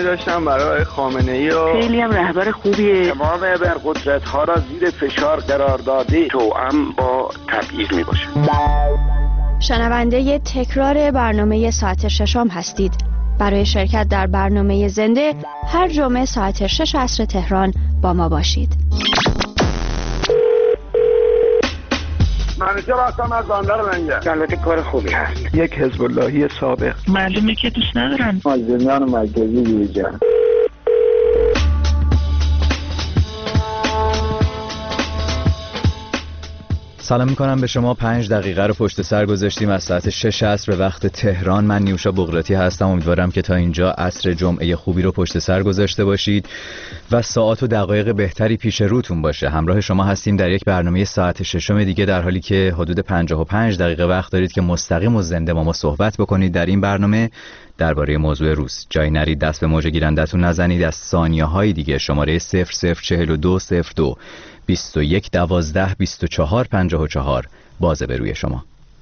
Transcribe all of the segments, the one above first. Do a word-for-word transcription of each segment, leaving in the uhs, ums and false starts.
داشتم برای خامنه‌ای و خیلی هم رهبر خوبیه. تمام ابرقدرت‌ها را زیر فشار قرار داده، توأم با تبعیض میباشه. شنونده تکرار برنامه ساعت ششم هستید. برای شرکت در برنامه زنده هر جمعه ساعت شش عصر تهران با ما باشید. منیجر هستم از بندر منگه. البته کار خوبی هست. یک حزب اللهی سابق. معلومه که دوست ندارن. مازندران مرکزی بیرجان. سلام میکنم به شما. پنج دقیقه رو پشت سر گذاشتیم از ساعت شش عصر به وقت تهران. من نیوشا بغراتی هستم. امیدوارم که تا اینجا عصر جمعه خوبی رو پشت سر گذاشته باشید و ساعت و دقایق بهتری پیش روتون باشه. همراه شما هستیم در یک برنامه ساعت ششم دیگه، در حالی که حدود پنجاه و پنج دقیقه وقت دارید که مستقیم و زنده با ما صحبت بکنید در این برنامه درباره موضوع روز. جای نرید، دست به موج گیرندتون نزنید. از ثانیه‌های دیگه شماره صفر صفر چهل و دو صفر دو بیست و یک دوازده بیست و چهار پنجاه و چهار بازه به روی شما.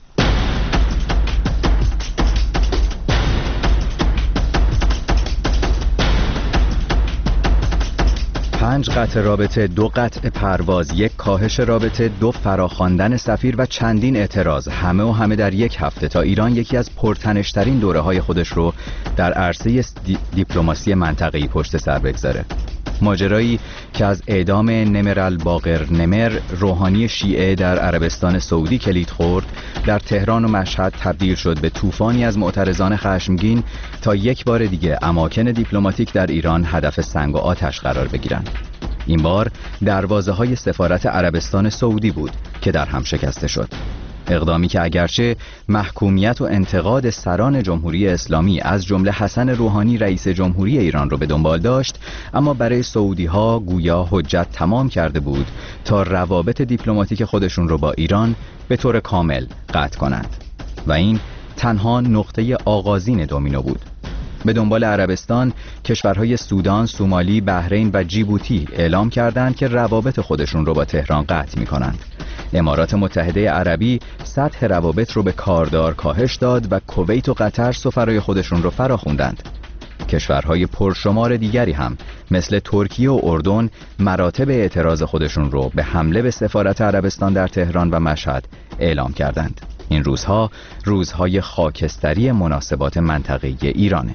پنج قطع رابطه، دو قطع پرواز، یک کاهش رابطه، دو فراخواندن سفیر و چندین اعتراض، همه و همه در یک هفته تا ایران یکی از پرتنش‌ترین دوره‌های خودش رو در عرصه دی- دیپلماسی منطقه‌ای پشت سر بگذاره. ماجرایی که از اعدام نمر الباقر نمر، روحانی شیعه در عربستان سعودی کلید خورد، در تهران و مشهد تبدیل شد به طوفانی از معترضان خشمگین تا یک بار دیگه اماکن دیپلماتیک در ایران هدف سنگ و آتش قرار بگیرند. این بار دروازه‌های سفارت عربستان سعودی بود که در هم شکسته شد. اقدامی که اگرچه محکومیت و انتقاد سران جمهوری اسلامی از جمله حسن روحانی رئیس جمهوری ایران رو به دنبال داشت، اما برای سعودی ها گویا حجت تمام کرده بود تا روابط دیپلماتیک خودشون رو با ایران به طور کامل قطع کنند و این تنها نقطه آغازین دومینو بود. به دنبال عربستان، کشورهای سودان، سومالی، بحرین و جیبوتی اعلام کردند که روابط خودشون رو با تهران قطع می‌کنند. امارات متحده عربی سطح روابط رو به کاردار کاهش داد و کویت و قطر سفرای خودشون رو فراخوندند. کشورهای پرشمار دیگری هم مثل ترکیه و اردن مراتب اعتراض خودشون رو به حمله به سفارت عربستان در تهران و مشهد اعلام کردند. این روزها روزهای خاکستری مناسبات منطقه‌ای ایرانه.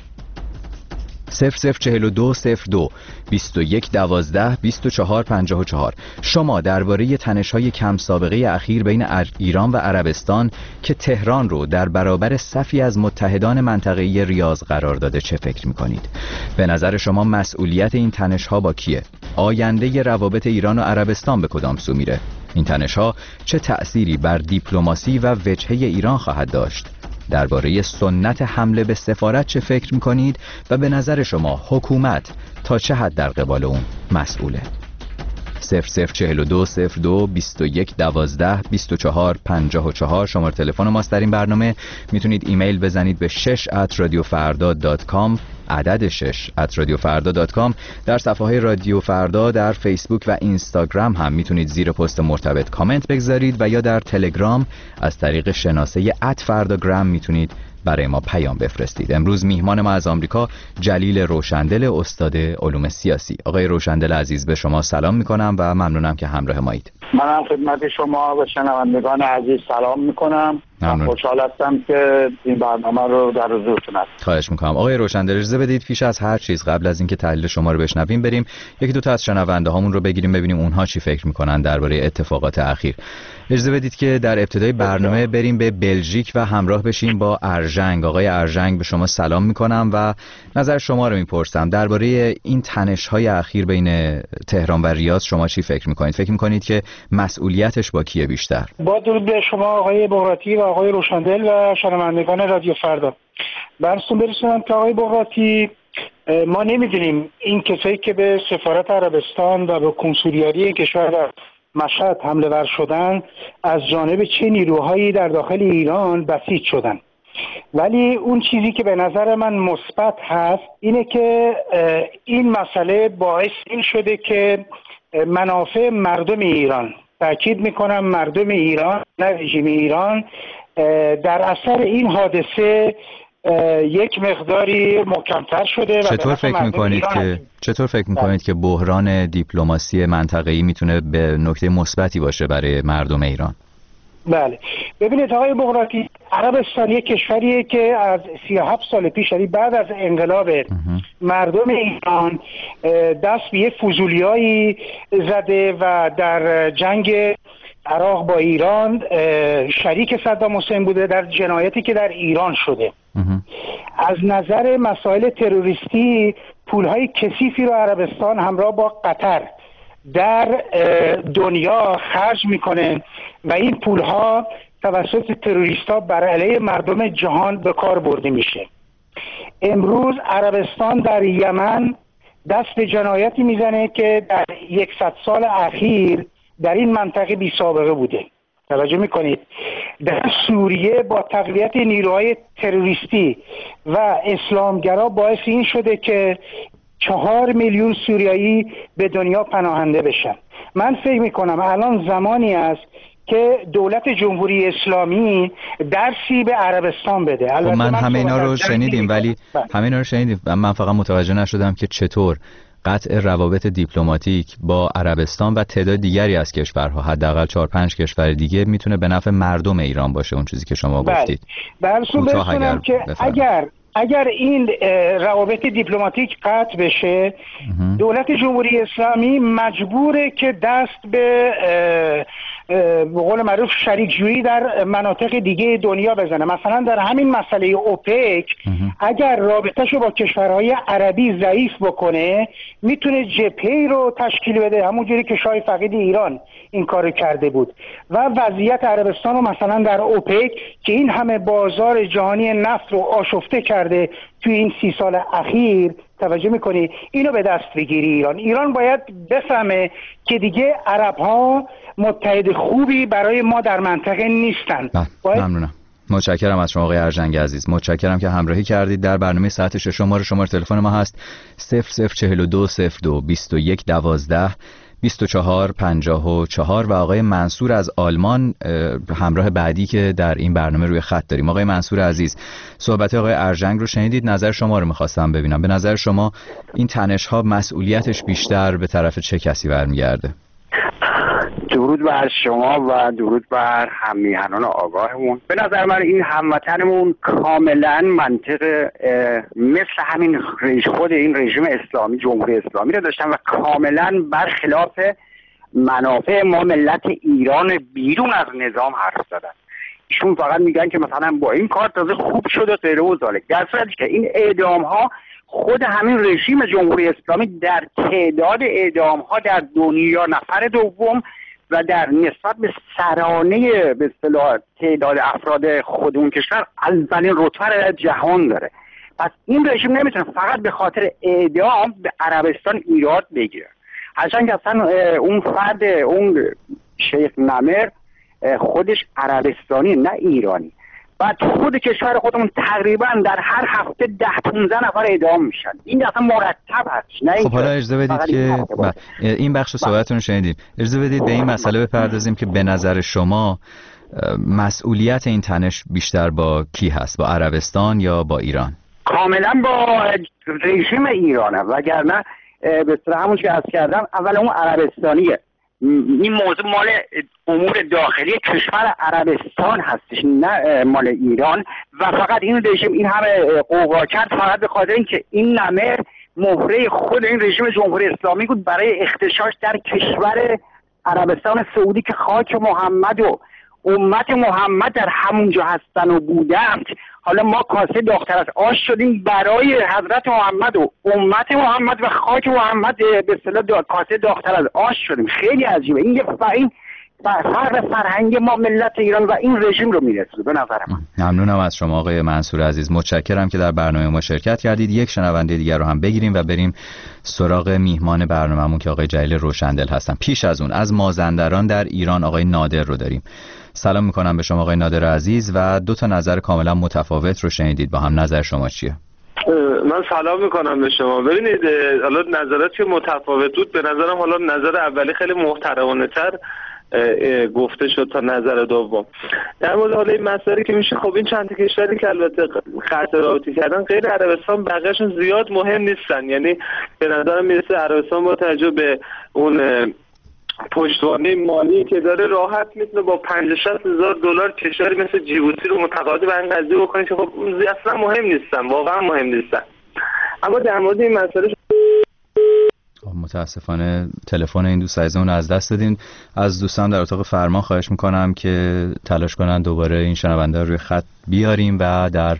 صفر صفر چهل و دو صفر دو بیست و یک دوازده بیست و چهار پنجاه و چهار. شما درباره تنش‌های کم سابقه اخیر بین ایران و عربستان که تهران رو در برابر صفی از متحدان منطقه‌ای ریاض قرار داده چه فکر می‌کنید؟ به نظر شما مسئولیت این تنش‌ها با کیه؟ آینده روابط ایران و عربستان به کدام سو میره؟ این تنش‌ها چه تأثیری بر دیپلماسی و وجهه ایران خواهد داشت؟ درباره سنت حمله به سفارت چه فکر می‌کنید و به نظر شما حکومت تا چه حد در قبال اون مسئوله؟ صفر صفر چهل و دو صفر دو بیست و یک دوازده بیست و چهار پنجاه و چهار شماره تلفن ماست در این برنامه. میتونید ایمیل بزنید به شش ات رادیو فردا دات کام، عدد شش ات رادیو فردا دات کام. در صفحه های رادیو فردا در فیسبوک و اینستاگرام هم میتونید زیر پست مرتبط کامنت بگذارید و یا در تلگرام از طریق شناسه ات فرداگرام میتونید برای ما پیام بفرستید. امروز میهمان ما از آمریکا جلیل روشندل، استاد علوم سیاسی. آقای روشندل عزیز، به شما سلام میکنم و ممنونم که همراه مایید. منم خدمت شما و شنوندگان عزیز سلام میکنم. خوشحال هستم که این برنامه رو در حضورتون هستم. خواهش میکنم. آقای روشندل، اجازه بدید پیش از هر چیز قبل از اینکه تحلیل شما رو بشنویم بریم یکی دو تا از شنونده هامون رو بگیریم ببینیم اونها چی فکر میکنن درباره اتفاقات اخیر. اجازه بدید که در ابتدای برنامه بریم به بلژیک و همراه بشیم با ارژنگ. آقای ارژنگ، به شما سلام میکنم و نظر شما رو میپرسم درباره این تنش‌های اخیر بین تهران و ریاض. شما چی فکر میکنید؟ فکر میکنید که مسئولیتش با کیه بیشتر؟ با درود به شما آقای بغراتی و آقای روشندل و شنوندگان رادیو فردا. براتون برسونم که آقای بغراتی، ما نمیدونیم این کسایی که به سفارت عربستان و به کنسولیاری این کشور در مشهد حمله ور شدن از جانب چه نیروهایی در داخل ایران بسیج شدن، ولی اون چیزی که به نظر من مثبت هست اینه که این مسئله باعث این شده که منافع مردم ایران، تأکید میکنم مردم ایران نه رژیم ایران، در اثر این حادثه یک مقداری محکمتر شده. چطور فکر میکنید که چطور فکر میکنید که بحران دیپلماسی منطقه‌ای میتونه به نکته مثبتی باشه برای مردم ایران؟ بله ببینید آقای بغراتی، عربستان یک کشوریه که از سی و هفت سال پیش، یعنی بعد از انقلاب مردم ایران دست به یه فضولیایی زده و در جنگ عراق با ایران شریک صدام حسین بوده در جنایتی که در ایران شده. از نظر مسائل تروریستی پولهای کثیفی رو عربستان همراه با قطر در دنیا خرج میکنه و این پولها توسط تروریستا بر علیه مردم جهان به کار برده میشه. امروز عربستان در یمن دست به جنایتی میزنه که در یکصد سال اخیر در این منطقه بی سابقه بوده. توجه میکنید؟ در سوریه با تقویت نیروهای تروریستی و اسلامگرا باعث این شده که چهار میلیون سوریایی به دنیا پناهنده بشن. من فکر میکنم الان زمانی است که دولت جمهوری اسلامی درسی به عربستان بده. خب من همه اینا رو شنیدیم ولی همه اینا رو شنیدیم من فقط متوجه نشدم که چطور قطع روابط دیپلماتیک با عربستان و تعداد دیگری از کشورها، حداقل چهار پنج کشور دیگه، میتونه به نفع مردم ایران باشه. اون چیزی که شما گفتید. بله برسونم که اگر اگر این روابط دیپلماتیک قطع بشه، دولت جمهوری اسلامی مجبوره که دست به به قول معروف شریک جویی در مناطق دیگه دنیا بزنه. مثلا در همین مسئله اوپک اگر رابطه‌شو با کشورهای عربی ضعیف بکنه، میتونه جبهه‌ای رو تشکیل بده، همونجوری که شاه فقید ایران این کارو کرده بود. و وضعیت عربستان رو مثلا در اوپک که این همه بازار جهانی نفت رو آشفته کرده توی این سی سال اخیر، توجه میکنی، اینو به دست بگیری. ایران ایران باید بفهمه که دیگه عرب ها متحد خوبی برای ما در منطقه نیستن. باید... ممنونم. متشکرم از شما آقای ارجنگ عزیز. متشکرم که همراهی کردید در برنامه ساعت شش. شماره شماره تلفن ما هست صفر صفر چهل و دو صفر دو بیست و یک دوازده بیست و چهار پنجاه و چهار و آقای منصور از آلمان همراه بعدی که در این برنامه روی خط داریم. آقای منصور عزیز، صحبت آقای ارجنگ رو شنیدید، نظر شما رو می‌خواستم ببینم. به نظر شما این تنش‌ها مسئولیتش بیشتر به طرف چه کسی برمیگرده؟ درود بر شما و درود بر هم‌میهنان آگاهمون. به نظر من این هموطنمون کاملا منطق مثل همین رژ خود این رژیم اسلامی، جمهوری اسلامی رو داشتن و کاملا برخلاف منافع ما ملت ایران بیرون از نظام حرف زدن. ایشون فقط میگن که مثلا با این کار تازه خوب شد و غیره و ذالک، در صورتی که این اعدام ها خود همین رژیم جمهوری اسلامی در تعداد اعدام ها در دنیا نفر دوم و در نسبت به سرانه به اصطلاح تعداد افراد خود اون کشور اولین رتبه در جهان داره. پس این رژیم نمیتونه فقط به خاطر اعدام به عربستان ایراد بگیره. هرچند که اصلا اون فرد، اون شیخ نمر خودش عربستانی نه ایرانی. بعد خود کشور خودمون تقریبا در هر هفته ده پونزده نفر اعدام میشن. این اصلا مرتب هست. نه خب حالا اجازه بدید که این بخش صحبتتون رو شنیدیم. اجازه بدید به این مسئله بپردازیم که به نظر شما مسئولیت این تنش بیشتر با کی هست؟ با عربستان یا با ایران؟ کاملا با رژیم ایرانه، وگرنه به اصطلاح همون که عرض کردم اول اون عربستانیه. این موضوع مال امور داخلی کشور عربستان هستش، نه مال ایران. و فقط این رژیم این همه قوقا کرد فقط به خاطر اینکه این نمر مهره خود این رژیم جمهوری اسلامی بود برای اختشاش در کشور عربستان سعودی که خاک محمد و امت محمد در همونجا هستن و بودند. حالا ما کاسه داغ‌تر از آش شدیم برای حضرت محمد و امت محمد و خاک محمد، به اصطلاح کاسه داغ‌تر از آش شدیم. خیلی عجیبه. این یه این فرق فرهنگ ما ملت ایران و این رژیم رو میرسونه به نظر من. ممنونم از شما آقای منصور عزیز. متشکرم که در برنامه ما شرکت کردید. یک شنونده دیگر رو هم بگیریم و بریم سراغ میهمان برنامه‌مون که آقای جلیل روشندل هستن. پیش از اون از مازندران در ایران آقای نادر رو داریم. سلام میکنم به شما آقای نادر عزیز و دو تا نظر کاملا متفاوت رو شنیدید. با هم نظر شما چیه؟ من سلام میکنم به شما. ببینید حالا نظرات که متفاوت بود، به نظرم حالا نظر اولی خیلی محترمانه تر گفته شد تا نظر دوم. در مورد حالا این مسئله که میشه، خب این چند تا کشوری که البته قطع رابطه کردن غیر عربستان بقیه‌شون زیاد مهم نیستن. یعنی به نظرم میرسه عربستان با توجه به اون پشتوانه مالی که داره راحت میتونه با پنجاه شصت هزار دلار کشوری مثل جیبوتی رو متقاعد به این قضیه بکنه که خب اصلا مهم نیستن، واقعا مهم نیستن. اما در مورد این مسئله متاسفانه تلفن این دوست عزیزمون رو از دست دادیم. از دوستان در اتاق فرمان خواهش میکنم که تلاش کنن دوباره این شنونده رو روی خط بیاریم و در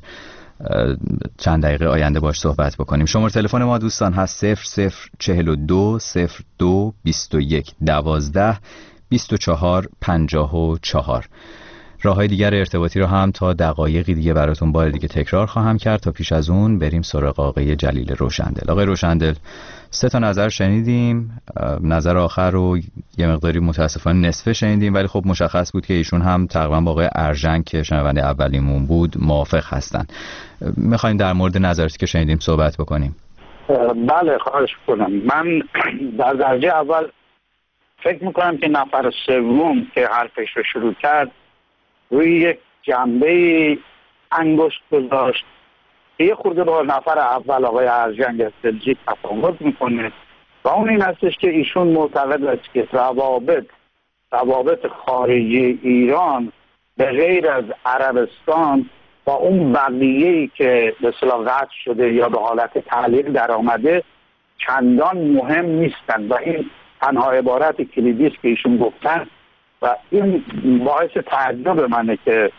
چند دقیقه آینده باش صحبت بکنیم. شماره تلفن ما دوستان هست صفر صفر چهل و دو صفر دو بیست و یک دوازده بیست و چهار پنجاه و چهار. راههای دیگر ارتباطی رو هم تا دقایقی دیگه براتون بار دیگه تکرار خواهم کرد تا پیش از اون بریم سراغ آقای جلیل روشندل. آقای روشندل، سه تا نظر شنیدیم. نظر آخر رو یه مقداری متاسفانه نصفه شنیدیم، ولی خب مشخص بود که ایشون هم تقریبا با آقای ارژنگ که شنونده اولیمون بود موافق هستن. میخوایم در مورد نظراتی که شنیدیم صحبت بکنیم. بله خواهش کنم. من در درجه اول فکر میکنم که نفر سوم که حرفش رو شروع کرد روی یک جنبه انگشت گذاشت که یه خورده با نفر اول آقای ارژنگ از بلژیک تفاوت میکنه و اون این هستش که ایشون معتقد است که روابط روابط خارجی ایران به غیر از عربستان با اون بقیه‌ای که به اصطلاح قطع شده یا به حالت تعلیق در آمده چندان مهم نیستند و این تنها عبارت کلیدی است که ایشون گفتن و این باعث تعجب منه که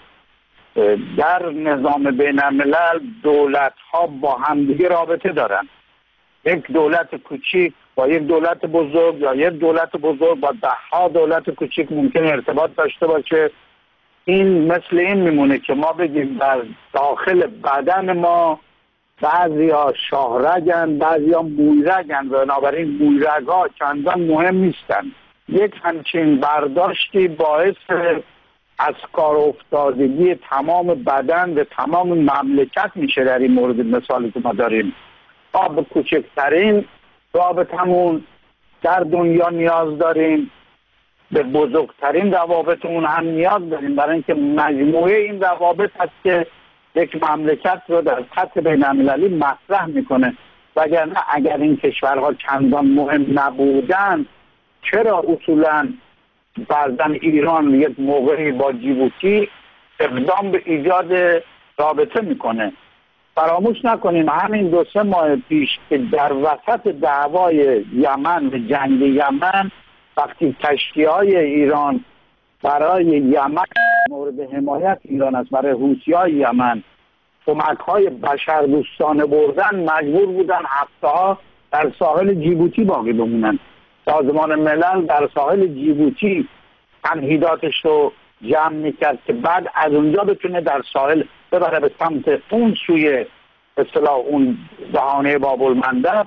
در نظام بین الملل دولت ها با همدیگه رابطه دارن. یک دولت کوچیک با یک دولت بزرگ یا یک دولت بزرگ با ده ها دولت کوچیک ممکن ارتباط داشته باشه. این مثل این میمونه که ما بگیم در داخل بدن ما بعضی ها شاهرگن بعضی ها مویرگن و بنابراین مویرگ ها چندان مهم نیستن. یک همچین برداشتی باعث از کار افتادگی تمام بدن و تمام مملکت میشه. در این مورد مثالی که ما داریم ما به کوچکترین رابطمون در دنیا نیاز داریم، به بزرگترین روابطمون هم نیاز داریم، برای اینکه مجموعه این روابط هست که یک مملکت رو در سطح بین المللی مطرح میکنه. وگرنه اگر این کشورها چندان مهم نبودن چرا اصولا بعضن ایران یک موقعی با جیبوتی اقدام به ایجاد رابطه میکنه؟ فراموش نکنیم همین دو سه ماه پیش که در وسط دعوای یمن و جنگ یمن وقتی کشتی‌های ایران برای یمن مورد حمایت ایران است، برای حوثی‌های یمن کمک‌های بشردوستانه بردن، مجبور بودن هفته‌ها در ساحل جیبوتی باقی بمونن. سازمان ملل در ساحل جیبوتی تمهیداتش رو جمع میکرد که بعد از اونجا بتونه در ساحل ببره به سمت اون سوی اصطلاح اون دهانه باب المندب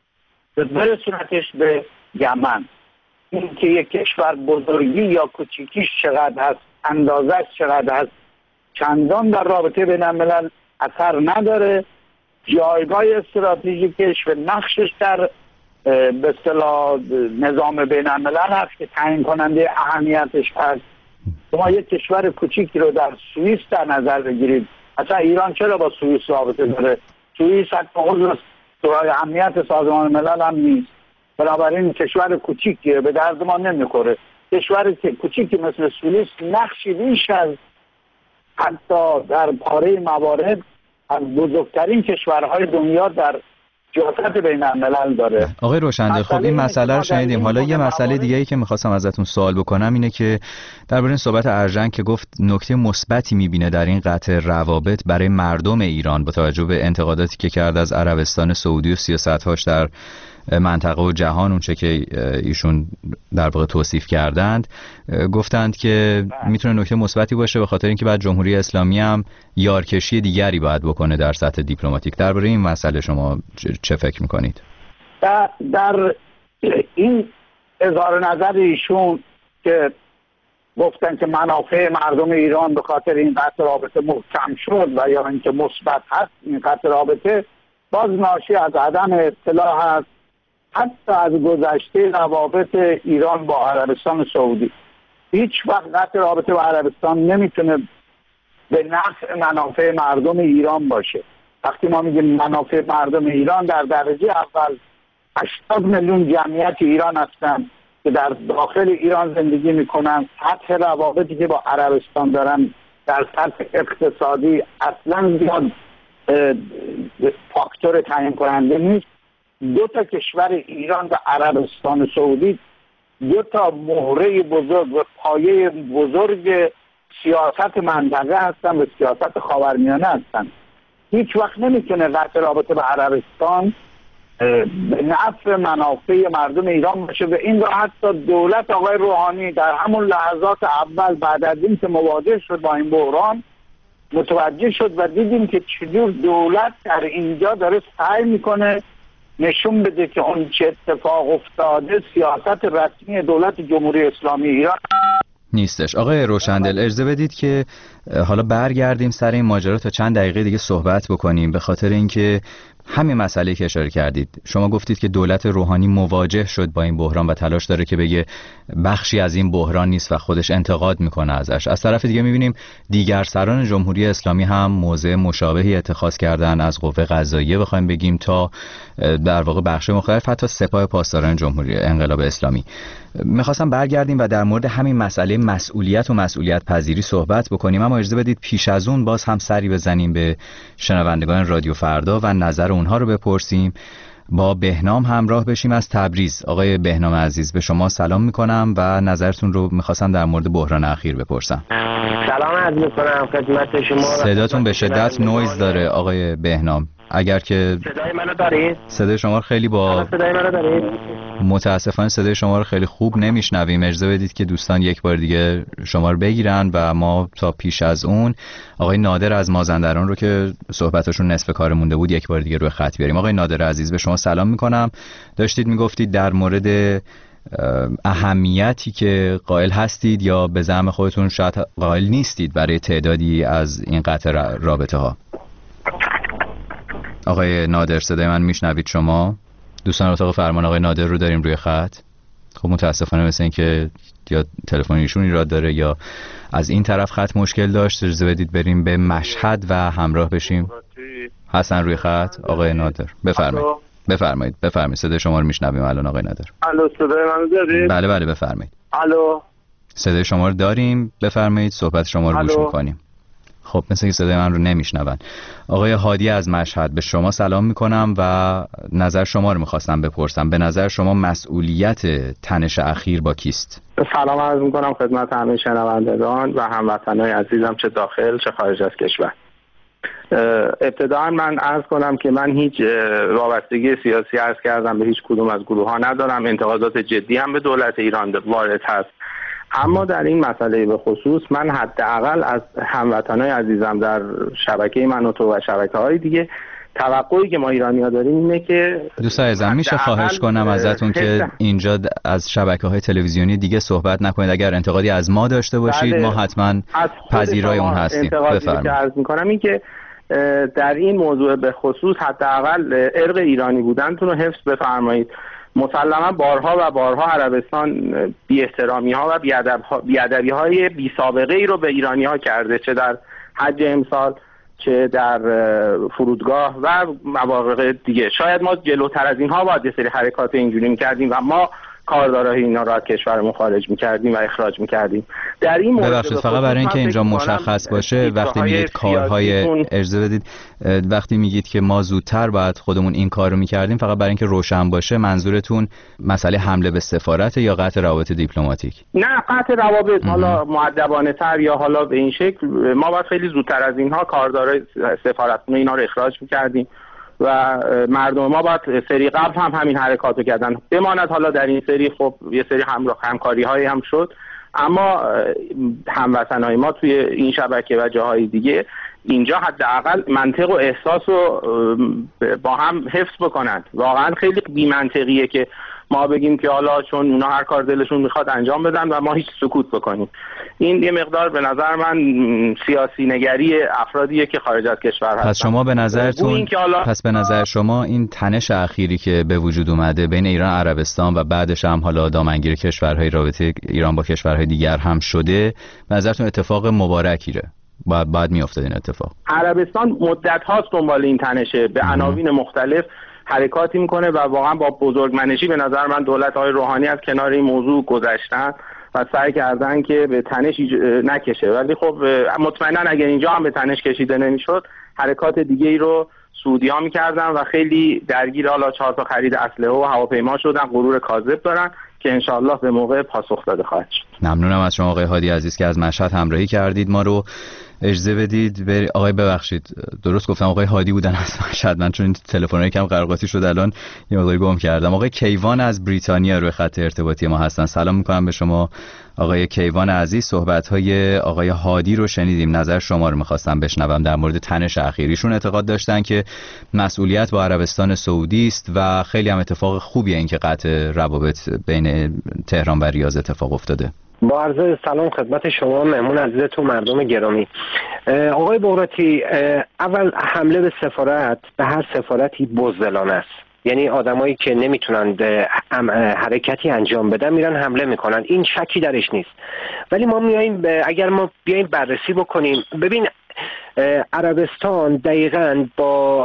برسونتش به یمن. این که یک کشور بزرگی یا کوچیکیش چقدر هست، اندازش چقدر هست، چندان در رابطه بین الملل اثر نداره. جایگاه استراتژیکش و نقشش در به اصطلاح نظام بین الملل هست که تعیین کننده اهمیتش هست. شما یک کشور کوچیکی رو در سوئیس در نظر بگیرید، اصلا ایران چرا با سوئیس رابطه داره؟ سوئیس حتی عضو اهمیت سازمان ملل هم نیست. بنابراین کشور کوچیکیه، به درد ما نمیخوره. کشور کوچیکی مثل سوئیس نقشی بیش از حتی در پاره موارد از بزرگترین کشورهای دنیا در جهت بین الملل داره. آقای روشندل، خب این مسئله رو شنیدیم. حالا یه مسئله دیگه ای که می‌خواستم ازتون سوال بکنم اینه که درباره این صحبت ارژنگ که گفت نکته مثبتی می‌بینه در این قطع روابط برای مردم ایران با توجه به انتقاداتی که کرد از عربستان سعودی و سیاست‌هاش در منطقه و جهان، اونچه که ایشون در واقع توصیف کردند، گفتند که میتونه نکته مثبتی باشه به خاطر اینکه بعد جمهوری اسلامی هم یارکشی دیگری باید بکنه در سطح دیپلماتیک. درباره این مسئله شما چه فکر میکنید؟ در, در این اظهار نظر ایشون که گفتن که منافع مردم ایران به خاطر این قطع رابطه محکم شد و یا اینکه مثبت هست این قطع رابطه، باز ناشی از عدم اطلاع هست حتی از گذشته روابط ایران با عربستان سعودی. هیچ وقت قطع رابطه با عربستان نمیتونه به نفع منافع مردم ایران باشه. وقتی ما میگیم منافع مردم ایران، در درجه اول هشتاد میلیون جمعیت ایران هستن که در داخل ایران زندگی میکنن. سطح روابطی که با عربستان دارن در سطح اقتصادی اصلا زیاد فاکتور تعیین کننده نیست. دو تا کشور ایران و عربستان سعودی دو تا مهره بزرگ و پایه بزرگ سیاست منطقه هستن و سیاست خاورمیانه هستن. هیچ وقت نمیتونه قطع رابطه با عربستان به نفع منافع مردم ایران باشه و این را حتی دولت آقای روحانی در همون لحظات اول بعد از این که مواجه شد با این بحران متوجه شد و دیدیم که چجور دولت در اینجا داره سعی میکنه نشون بده که اون چه اتفاق افتاده سیاست رسمی دولت جمهوری اسلامی ایران نیستش. آقای روشندل اجازه بدید که حالا برگردیم سر این ماجرا تا چند دقیقه دیگه صحبت بکنیم، به خاطر اینکه همین مسئله که اشاره کردید، شما گفتید که دولت روحانی مواجه شد با این بحران و تلاش داره که بگه بخشی از این بحران نیست و خودش انتقاد میکنه ازش. از طرف دیگه میبینیم دیگر سران جمهوری اسلامی هم موضع مشابهی اتخاذ کردن، از قوه قضاییه بخوایم بگیم تا در واقع بخش مختلف، حتی سپاه پاسداران جمهوری انقلاب اسلامی. میخواستم برگردیم و در مورد همین مسئله مسئولیت و مسئولیت پذیری صحبت بکنیم، اما اجازه بدید پیش از اون باز هم سری بزنیم به شنوندگان رادیو فردا و نظر اونها رو بپرسیم. با بهنام همراه بشیم از تبریز. آقای بهنام عزیز، به شما سلام میکنم و نظرتون رو میخواستم در مورد بحران اخیر بپرسم. سلام عرض میکنم خدمت شما. صداتون به شدت نویز داره آقای بهنام. اگر که صدای منو دارید؟ صدای شما رو خیلی با صدای منو دارید؟ متاسفانه صدای شما رو خیلی خوب نمیشنویم. اجازه بدید که دوستان یک بار دیگه شما رو بگیرن و ما تا پیش از اون آقای نادر از مازندران رو که صحبتشون نصف کار مونده بود یک بار دیگه روی خط بیاریم. آقای نادر عزیز، به شما سلام میکنم. داشتید میگفتید در مورد اهمیتی که قائل هستید یا به زعم خودتون شاید قائل نیستید برای تعدادی از این قطع رابطه ها. آقای نادر، صدای من میشنوید شما؟ دوستان اتاق فرمان آقای نادر رو داریم روی خط. خب متاسفانه مثل این که یا تلفن ایشون ایراد داره یا از این طرف خط مشکل داشت. اجازه بدید بریم به مشهد و همراه بشیم. حسن روی خط. آقای نادر بفرمایید. بفرمایید بفرمایید صدای شما رو میشنویم الان آقای نادر. الو، صدای منو دارید؟ بله بله بفرمایید. الو، صدای شما رو داریم، بفرمایید صحبت شما رو گوش میکنیم. خب مثل که صدای من رو نمیشنون. آقای هادی از مشهد، به شما سلام میکنم و نظر شما رو میخواستم بپرسم. به نظر شما مسئولیت تنش اخیر با کیست؟ سلام عرض میکنم خدمت همه شنوندگان و هموطنان عزیزم چه داخل چه خارج از کشور. ابتداً من عرض کنم که من هیچ وابستگی سیاسی عرض کردم به هیچ کدوم از گروه ها ندارم. انتقادات جدی هم به دولت ایران وارد هست، اما در این مسئله به خصوص من حداقل از هموطنای عزیزم در شبکه من و تو و شبکه‌های دیگه توقعی که ما ایرانی‌ها داریم اینه که دوستان عزیزم میشه خواهش کنم ازتون که اینجا از شبکه‌های تلویزیونی دیگه صحبت نکنید. اگر انتقادی از ما داشته باشید ما حتما پذیرای اون هستیم. بفرمایید. عرض می‌کنم این که در این موضوع به خصوص حداقل ارق ایرانی بودنتون رو حفظ بفرمایید. مسلما بارها و بارها عربستان بی احترامی ها و بی ادبی های بی سابقه ای رو به ایرانی ها کرده، چه در حج امسال چه در فرودگاه و مواقع دیگه. شاید ما جلوتر از اینها باید یه سری حرکات اینجوری میکردیم و ما کاردارای اینا رو از کشورمون خارج میکردیم و اخراج میکردیم. در این مورد ببخشید فقط برای اینکه اینجا مشخص باشه، وقتی میگید کارهای اجازه بدید وقتی میگید که ما زودتر باید خودمون این کارو میکردیم، فقط برای اینکه روشن باشه منظورتون مسئله حمله به سفارت یا قطع روابط دیپلماتیک؟ نه، قطع روابط حالا مؤدبانه تر یا حالا به این شکل ما باید خیلی زودتر از اینها کاردارای سفارتخونه اینا رو اخراج میکردیم و مردم ما باید سری قبل هم همین حرکاتو کردن. بماند حالا در این سری خب یه سری همراه همکاری هایی هم شد، اما هموطنهای ما توی این شبکه و جاهای دیگه اینجا حداقل منطق و احساس رو با هم حفظ بکنند. واقعا خیلی بی منطقیه که ما بگیم که حالا چون اونا هر کار دلشون میخواد انجام بدن و ما هیچ سکوت بکنیم. این یه مقدار به نظر من سیاسی نگری افرادیه که خارج از کشور هستن. پس شما به نظرتون حالا... پس به نظر شما این تنش اخیری که به وجود اومده بین ایران و عربستان و بعدش هم حالا دامنگیر کشورهای رابطه ایران با کشورهای دیگر هم شده، به نظرتون اتفاق مبارکیه؟ بعد بعد میافتاد این اتفاق. عربستان مدت هاست دنبال این تنشه، به عناوین مختلف حرکاتی میکنه و واقعا با بزرگمنشی به نظر من دولت های روحانی از کنار این موضوع گذشتن و سعی کردن که به تنش نکشه. ولی خب مطمئنا اگر اینجا هم به تنش کشیده نمیشد، حرکات دیگه ای رو سعودی‌ها میکردن و خیلی درگیر حالا چهار تا خرید اسلحه و هواپیما شدن. غرور کاذب دارن که انشاءالله به موقع پاسخ داده خواهد شد. ممنونم از شما آقای هادی عزیز که از مشهد همراهی کردید ما رو. اجازه بدید بر... آقای ببخشید درست گفتم آقای هادی بودن از مشهد، من چون این تلفن‌های کم قرقاتی شد الان یه مقدار گم کردم. آقای کیوان از بریتانیا روی خط ارتباطی ما هستن. سلام می‌کنم به شما آقای کیوان عزیز. صحبت‌های آقای هادی رو شنیدیم، نظر شما رو می‌خواستم بشنوم در مورد تنش اخیریشون. اعتقاد داشتن که مسئولیت با عربستان سعودی است و خیلی هم اتفاق خوبیه اینکه قطع روابط بین تهران و ریاض اتفاق افتاده. با عرض سلام خدمت شما مهمون عزیزتون مردم گرامی. آقای بغراتی، اول حمله به سفارت به هر سفارتی بزدلانه است. یعنی آدمایی که نمیتونن حرکتی انجام بدن میرن حمله میکنن، این شکی درش نیست. ولی ما میاییم اگر ما بیایم بررسی بکنیم، ببین عربستان دقیقاً با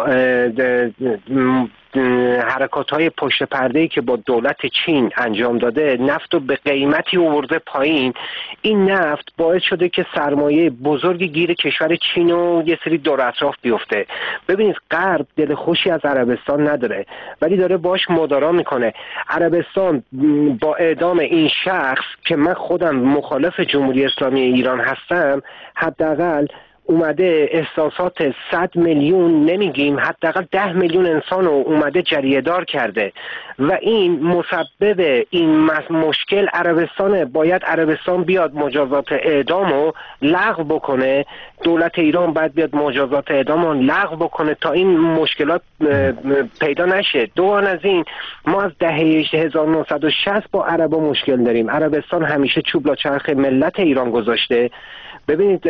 حرکات‌های پشت پرده‌ای که با دولت چین انجام داده نفت رو به قیمتی آورده پایین. این نفت باعث شده که سرمایه بزرگی گیر کشور چین و یه سری دور اطراف بیفته. ببینید غرب دل خوشی از عربستان نداره ولی داره باش مدارا میکنه. عربستان با اعدام این شخص که من خودم مخالف جمهوری اسلامی ایران هستم، حداقل اومده احساسات صد میلیون نمیگیم حداقل ده میلیون انسان رو اومده جریه دار کرده و این مسبب این مشکل عربستان. باید عربستان بیاد مجازات اعدام رو لغو بکنه، دولت ایران باید بیاد مجازات اعدام رو لغو بکنه تا این مشکلات پیدا نشه. دوان از این، ما از دهه هزار و نهصد و شصت با عربا مشکل داریم. عربستان همیشه چوب لاچرخ ملت ایران گذاشته. ببینید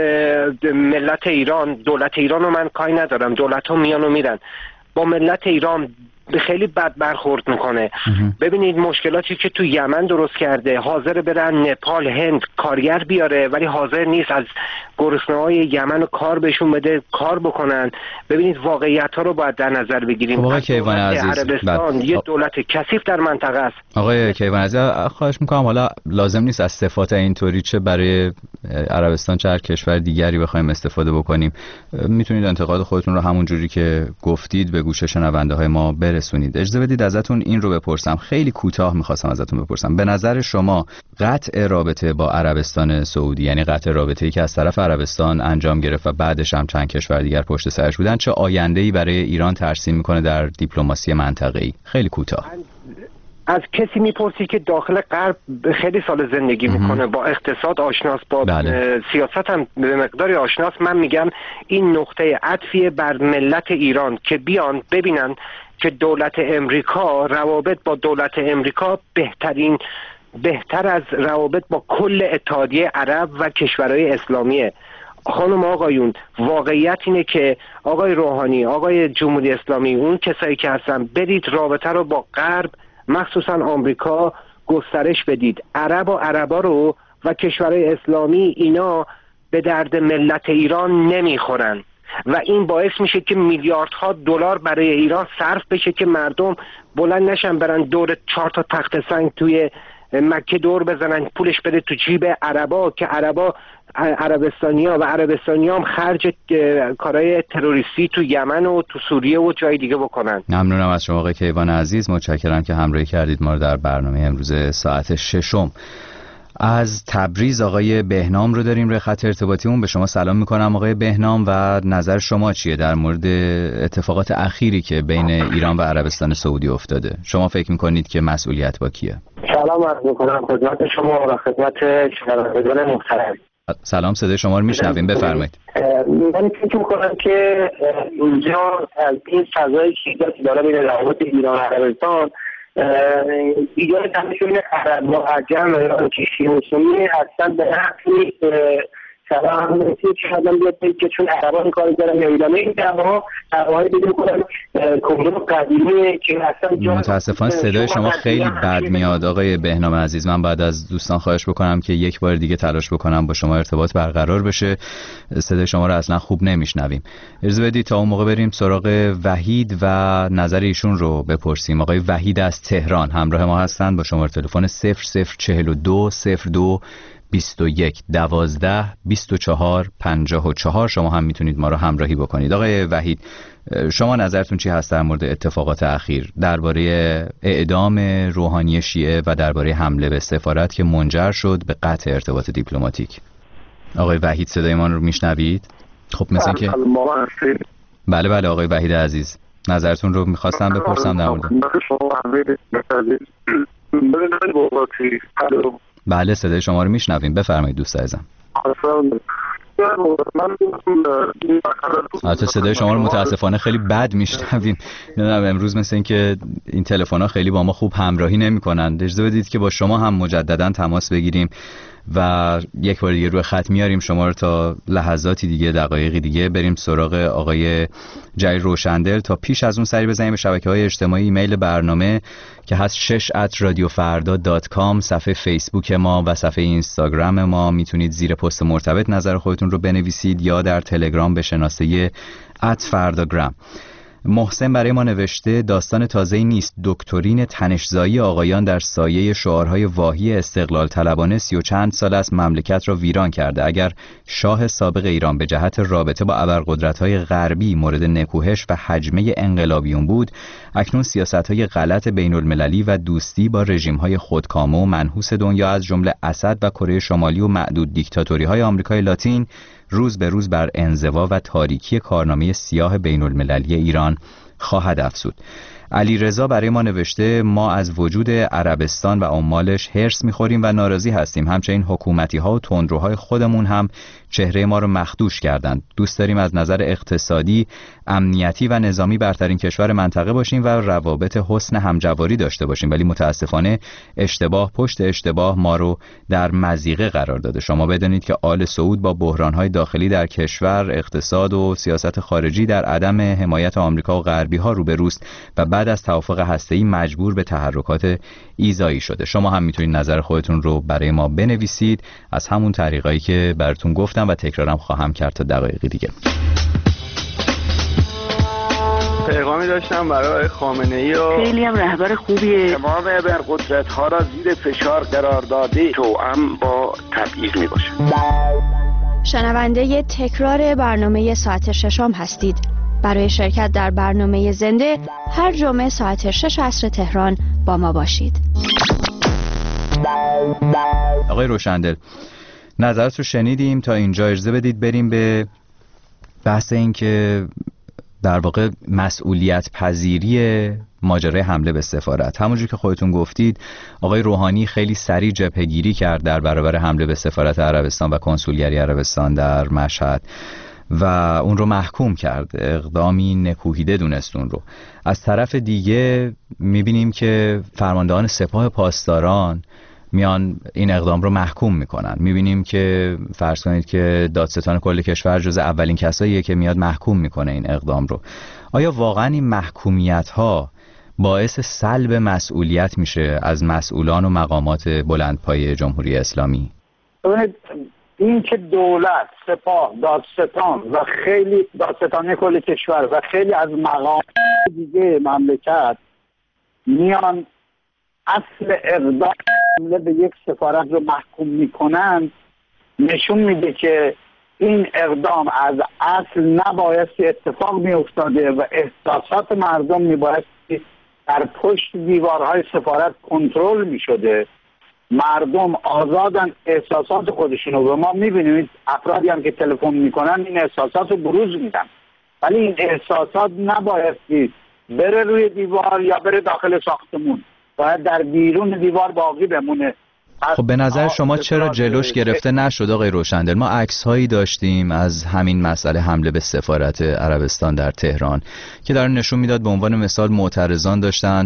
ملت ایران، دولت ایران رو من کاری ندارم، دولت ها میان و میرن، با ملت ایران خیلی بد برخورد میکنه. ببینید مشکلاتی که تو یمن درست کرده، حاضر برن نپال هند کارگر بیاره ولی حاضر نیست از گرسنه‌های یمن رو کار بهشون بده کار بکنن. ببینید واقعیت ها رو باید در نظر بگیریم. آقای کیوان عزیز، عربستان یه دولت کثیف در منطقه است. آقای کیوان عزیز خواهش میکنم، حالا لازم نیست از صفات اینطوری چه برای عربستان چه هر کشور دیگری بخوایم استفاده بکنیم. میتونید انتقاد خودتون رو همون جوری که گفتید به گوش شنونده های ما برسونید. اجازه بدید ازتون این رو بپرسم، خیلی کوتاه میخواستم ازتون بپرسم، به نظر شما قطع رابطه با عربستان سعودی، یعنی قطع رابطه‌ای که از طرف عربستان انجام گرفت و بعدش هم چند کشور دیگر پشت سرش بودن، چه آینده‌ای برای ایران ترسیم میکنه در دیپلماسی منطقه‌ای؟ خیلی کوتاه. از کسی میپرسی که داخل غرب خیلی سال زندگی میکنه، با اقتصاد آشناست، با بله. سیاست هم به مقداری آشناست، من میگم این نقطه عطفیه بر ملت ایران که بیان ببینن که دولت امریکا، روابط با دولت امریکا بهترین بهتر از روابط با کل اتحادیه عرب و کشورهای اسلامیه. خانم آقایون، واقعیت اینه که آقای روحانی، آقای جمهوری اسلامی، اون کسایی که هستن، برید رابطه رو با غرب مخصوصا آمریکا گسترش بدید. عرب و عربا رو و کشورهای اسلامی اینا به درد ملت ایران نمیخورن و این باعث میشه که میلیاردها دلار برای ایران صرف بشه که مردم بلند نشن برن دور چهار تا تخت سنگ توی مکه دور بزنن، پولش بده تو جیب عربا که عربا عربستانیا و عربستانیا هم خرج کارهای تروریستی تو یمن و تو سوریه و جای دیگه بکنن. ممنونم از شما آقای کیوان عزیز، متشکرم که همراهی کردید ما رو در برنامه امروز ساعت ششم. از تبریز آقای بهنام رو داریم روی خط ارتباطیمون. به شما سلام میکنم آقای بهنام و نظر شما چیه در مورد اتفاقات اخیری که بین ایران و عربستان سعودی افتاده؟ شما فکر میکنید که مسئولیت با کیه؟ سلام عرض میکنم خدمت شما و خدمت شنوندگان محترم. سلام، صدای شما رو میشنویم، بفرمایید. من فکر میکنم که اینجا از این فضای شدت داره بین روابط ایران و عربستان ایجاد تنشون عرب و عجم و ایران کشی و سنی اصلا به نفعی سلام هم نمیتونی که آدم بیاد بید که چون عربا این کاری دارن یا ایرانه این دعواها دعواهای بدون کنن کمرون قدیمی که اصلا متاسفانه صدای شما خیلی بد میاد آقای بهنام عزیز. من بعد از دوستان خواهش بکنم که یک بار دیگه تلاش بکنم با شما ارتباط برقرار بشه. صدای شما رو اصلا خوب نمیشنویم. اجازه بدید تا اون موقع بریم سراغ وحید و نظر ایشون رو بپرسیم. آقای وحید از تهران همراه ما هستند با شماره تلفن صفر صفر چهل و دو صفر دو بیست و یک دوازده بیست و چهار پنجاه و چهار. شما هم میتونید ما رو همراهی بکنید. آقای وحید، شما نظرتون چی هست در مورد اتفاقات اخیر درباره اعدام روحانی شیعه و درباره حمله به سفارت که منجر شد به قطع ارتباط دیپلماتیک؟ آقای وحید صدای ما رو میشنوید؟ خب مثل که بله بله آقای وحید عزیز، نظرتون رو میخواستم بپرسم در مورد. بله صدای شما رو میشنویم، بفرمایید دوست عزیزم. البته صدای شما رو متاسفانه خیلی بد میشنویم. نمیدونم امروز مثل این که این تلفن‌ها خیلی با ما خوب همراهی نمی‌کنن. اجازه بدید که با شما هم مجددا تماس بگیریم و یک بار دیگه روی خط میاریم شما رو تا لحظاتی دیگه، دقایقی دیگه بریم سراغ آقای جلیل روشندل. تا پیش از اون سری بزنیم به شبکه‌های اجتماعی. ایمیل برنامه که هست شش ات رادیو فردا دات کام، صفحه فیسبوک ما و صفحه اینستاگرام ما. میتونید زیر پست مرتبط نظر خودتون رو بنویسید یا در تلگرام به شناسه ات فرداگرام. محسن برای ما نوشته داستان تازه‌ای نیست. دکترین تنش‌زایی آقایان در سایه شعارهای واهی استقلال طلبانه سی و چند سال است مملکت را ویران کرده. اگر شاه سابق ایران به جهت رابطه با ابرقدرت‌های غربی مورد نکوهش و حجمه انقلابیون بود، اکنون سیاست‌های غلط بین‌المللی و دوستی با رژیم‌های خودکامه و منحوس دنیا از جمله اسد و کره شمالی و معدود دیکتاتوری‌های آمریکای لاتین روز به روز بر انزوا و تاریکی کارنامه سیاه بین المللی ایران خواهد افزود. علی رضا برای ما نوشته ما از وجود عربستان و عمالش هرس می‌خوریم و ناراضی هستیم. همچنین حکومتی‌ها و تندروهای خودمون هم چهره ما رو مخدوش کردند. دوست داریم از نظر اقتصادی، امنیتی و نظامی برترین کشور منطقه باشیم و روابط حسن همجواری داشته باشیم، ولی متاسفانه اشتباه پشت اشتباه ما رو در مضیقه قرار داده. شما بدانید که آل سعود با بحران‌های داخلی در کشور، اقتصاد و سیاست خارجی در عدم حمایت آمریکا و غربی‌ها روبروست و بعد از توافق هسته‌ای مجبور به تحرکات ایذایی شده. شما هم میتونید نظر خودتون رو برای ما بنویسید از همون طریقایی که براتون گفتم و تکرارم خواهم کرد تا دقایقی دیگه. پیغامی داشتم برای خامنه‌ای و خیلی هم رهبر خوبیه. تمام ابرقدرت‌ها را زیر فشار قرار داده توأم با تبعیض میباشه. شنونده تکرار برنامه ساعت ششم هستید. برای شرکت در برنامه زنده هر جمعه ساعت شش عصر تهران با ما باشید. آقای روشندل، نظرت رو شنیدیم. تا اینجا اجازه بدید بریم به بحث این که در واقع مسئولیت پذیری ماجرای حمله به سفارت. همونجور که خودتون گفتید آقای روحانی خیلی سریع جبهه‌گیری کرد در برابر حمله به سفارت عربستان و کنسولگری عربستان در مشهد و اون رو محکوم کرد، اقدامی نکوهیده دونست اون رو. از طرف دیگه میبینیم که فرماندهان سپاه پاسداران میان این اقدام رو محکوم میکنن. میبینیم که فرض کنید که دادستان کل کشور جز اولین کساییه که میاد محکوم میکنه این اقدام رو. آیا واقعا این محکومیت ها باعث سلب مسئولیت میشه از مسئولان و مقامات بلندپایه جمهوری اسلامی؟ این که دولت، سپاه، دادستان و خیلی دادستان کل کشور و خیلی از مقامات دیگه مملکت میان اصل اقدام به یک سفارت رو محکوم میکنن، نشون میده که این اقدام از اصل نبایستی اتفاق میافتاده و احساسات مردم میبایستی در پشت دیوارهای سفارت کنترل میشده. مردم آزادن احساسات خودشونو و ما میبینیم افرادی هم که تلفن میکنن این احساسات رو بروز میدن، ولی این احساسات نبایستی بره روی دیوار یا بره داخل ساختمون، باید در بیرون دیوار باقی بمونه. خب به نظر شما چرا جلوش گرفته نشد آقای روشندل؟ ما عکس هایی داشتیم از همین مسئله حمله به سفارت عربستان در تهران که در نشون میداد به عنوان مثال معترضان داشتند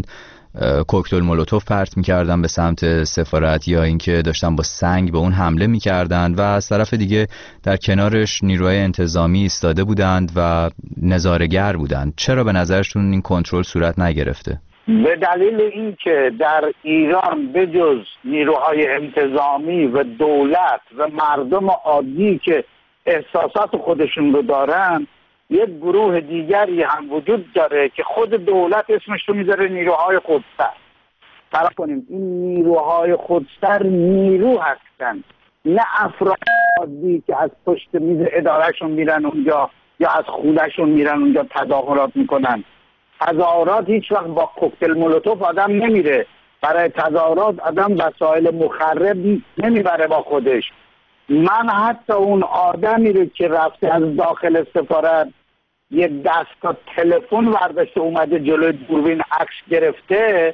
کوکتل مولوتوف پرت میکردن به سمت سفارت یا اینکه داشتن با سنگ به اون حمله میکردن و از طرف دیگه در کنارش نیروهای انتظامی ایستاده بودند و نظاره‌گر بودند. چرا به نظرشون این کنترل صورت نگرفته؟ به دلیل اینکه در ایران بجز نیروهای انتظامی و دولت و مردم عادی که احساسات خودشون رو دارن، یک گروه دیگری هم وجود داره که خود دولت اسمش رو میذاره نیروهای خودسر. فرق کنیم، این نیروهای خودسر نیرو هستن، نه افراد عادی که از پشت میز ادارهشون میرن اونجا یا از خونهشون میرن اونجا تظاهرات میکنن. تظاهرات هیچ وقت با کوکتل مولوتوف آدم نمیره. برای تظاهرات آدم وسایل مخرب نمیبره با خودش. من حتی اون آدمی رو که رفته از داخل سفارت یه دستگاه تلفن ورداشته اومده جلوی دوربین عکس گرفته،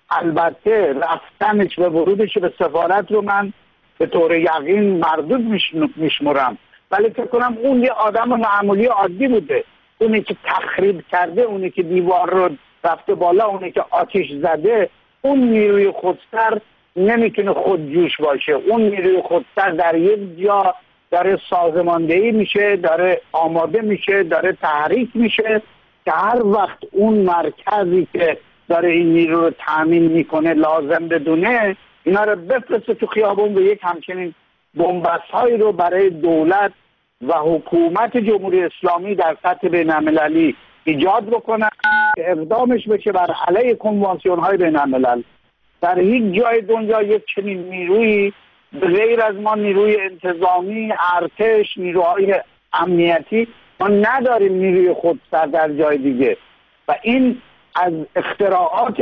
البته رفتنش و ورودش به سفارت رو من به طور یقین مردود میشمرم، ولی فکر کنم اون یه آدم معمولی عادی بوده. اونی که تخریب کرده، اونی که دیوار رو رفته بالا، اونی که آتش زده، اون نیروی خودسر نمیتونه خودجوش باشه. اون نیروی خودسر در یک جا داره سازماندهی میشه، داره آماده میشه، داره تحریک میشه که هر وقت اون مرکزی که داره این نیرو رو تامین میکنه لازم بدونه، اینا رو بفرسته تو خیابون به یک همچنین بنبست هایی رو برای دولت و حکومت جمهوری اسلامی در سطح بین‌المللی ایجاد بکنن که اقدامش بشه بر علیه کنوانسیون های بین‌الملل. در هیچ جای دنیا یک چنین نیروی غیر از ما نیروی انتظامی، ارتش، نیروهای امنیتی ما نداریم، نیروی خودسر در جای دیگه. و این از اختراعات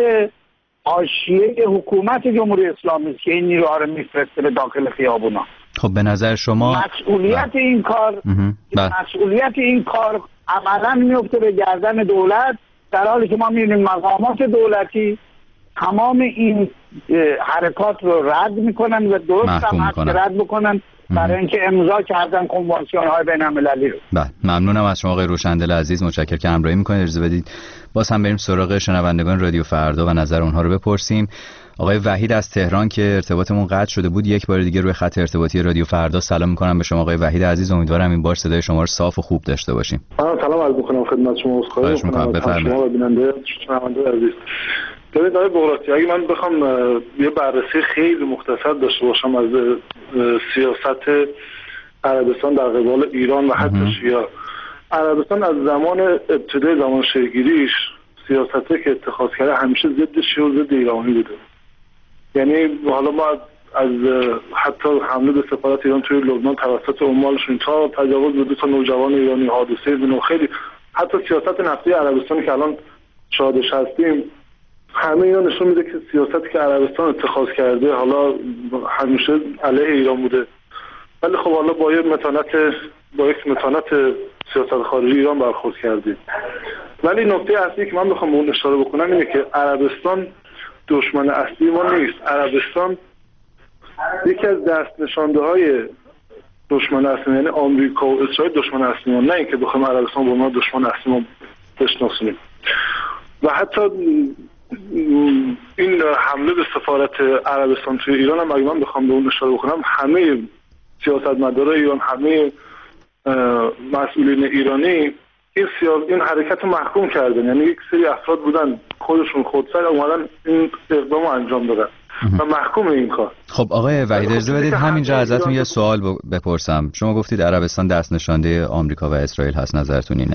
حاشیه حکومت جمهوری اسلامی که این نیروها رو میفرسته به داخل خیابونا. خب به نظر شما مسئولیت این کار مسئولیت این کار عملاً میفته به گردن دولت، در حالی که ما می‌بینیم مقامات دولتی تمام این حرکات رو رد میکنن و درست هم هست که رد بکنن برای اینکه امضا کردن کنوانسیون های بین المللی رو. بله، ممنونم از شما آقای روشندل عزیز، متشکرم که همراهی میکنید. اجازه بدید باز هم بریم سراغ شنوندگان رادیو فردا و نظر اونها رو بپرسیم. آقای وحید از تهران که ارتباطمون قطع شده بود یک بار دیگه روی خط ارتباطی رادیو فردا سلام میکنم به شما آقای وحید عزیز، امیدوارم این بار صدای شما رو صاف و خوب داشته باشیم. سلام عرض میکنم خدمت شما، عذرخواهی میکنم از شما و بیننده شنونده عزیز. ببینید آقای بغراتی، اگه من بخوام یه بررسی خیلی مختصر داشته باشم از سیاست عربستان در قبال ایران و حتی شیعه، عربستان از زمان ابتدای زمان شکل‌گیریش سیاستی که اتخاذ کرده همیشه ضد شیعه و ضد ایرانی بوده. یعنی حالا ما از حتی حمله به سفارت ایران توی لبنان توسط عمالشون تا تجاوز به دو تا نوجوان ایرانی، حادثه بنو، خیلی حتی سیاست نفتی عربستان که الان شاهدش هستیم، همه اینا نشون میده که سیاستی که عربستان اتخاذ کرده حالا همیشه علیه ایران بوده. ولی خب حالا با یک متانت با یک متانت سیاست خارجی ایران برخورد کرده. ولی نکته اصلی که من بخوام اون اشاره بکنم اینه که عربستان دشمن اصلی ما نیست. عربستان یکی از دست نشانده های دشمن اصلی، یعنی آمریکا و اسرائیل دشمن اصلی ما، نه اینکه بخوام عربستان با ما دشمن اصلی ما بشناسونیم. و حتی این حمله به سفارت عربستان توی ایران هم اگه من بخوام به اون اشاره بکنم، همه سیاستمدارای ایران، همه مسئولین ایرانی این سیاست این حرکت رو محکوم کردن. یعنی یک سری افراد بودن خودشون خودسر اومدن این اقدام رو انجام دادن و محکوم این کار. خب آقای وحید اجازه بدید همینجا ازتون یه سوال بپرسم. شما گفتید عربستان دست نشانده آمریکا و اسرائیل هست، نظرتون اینه؟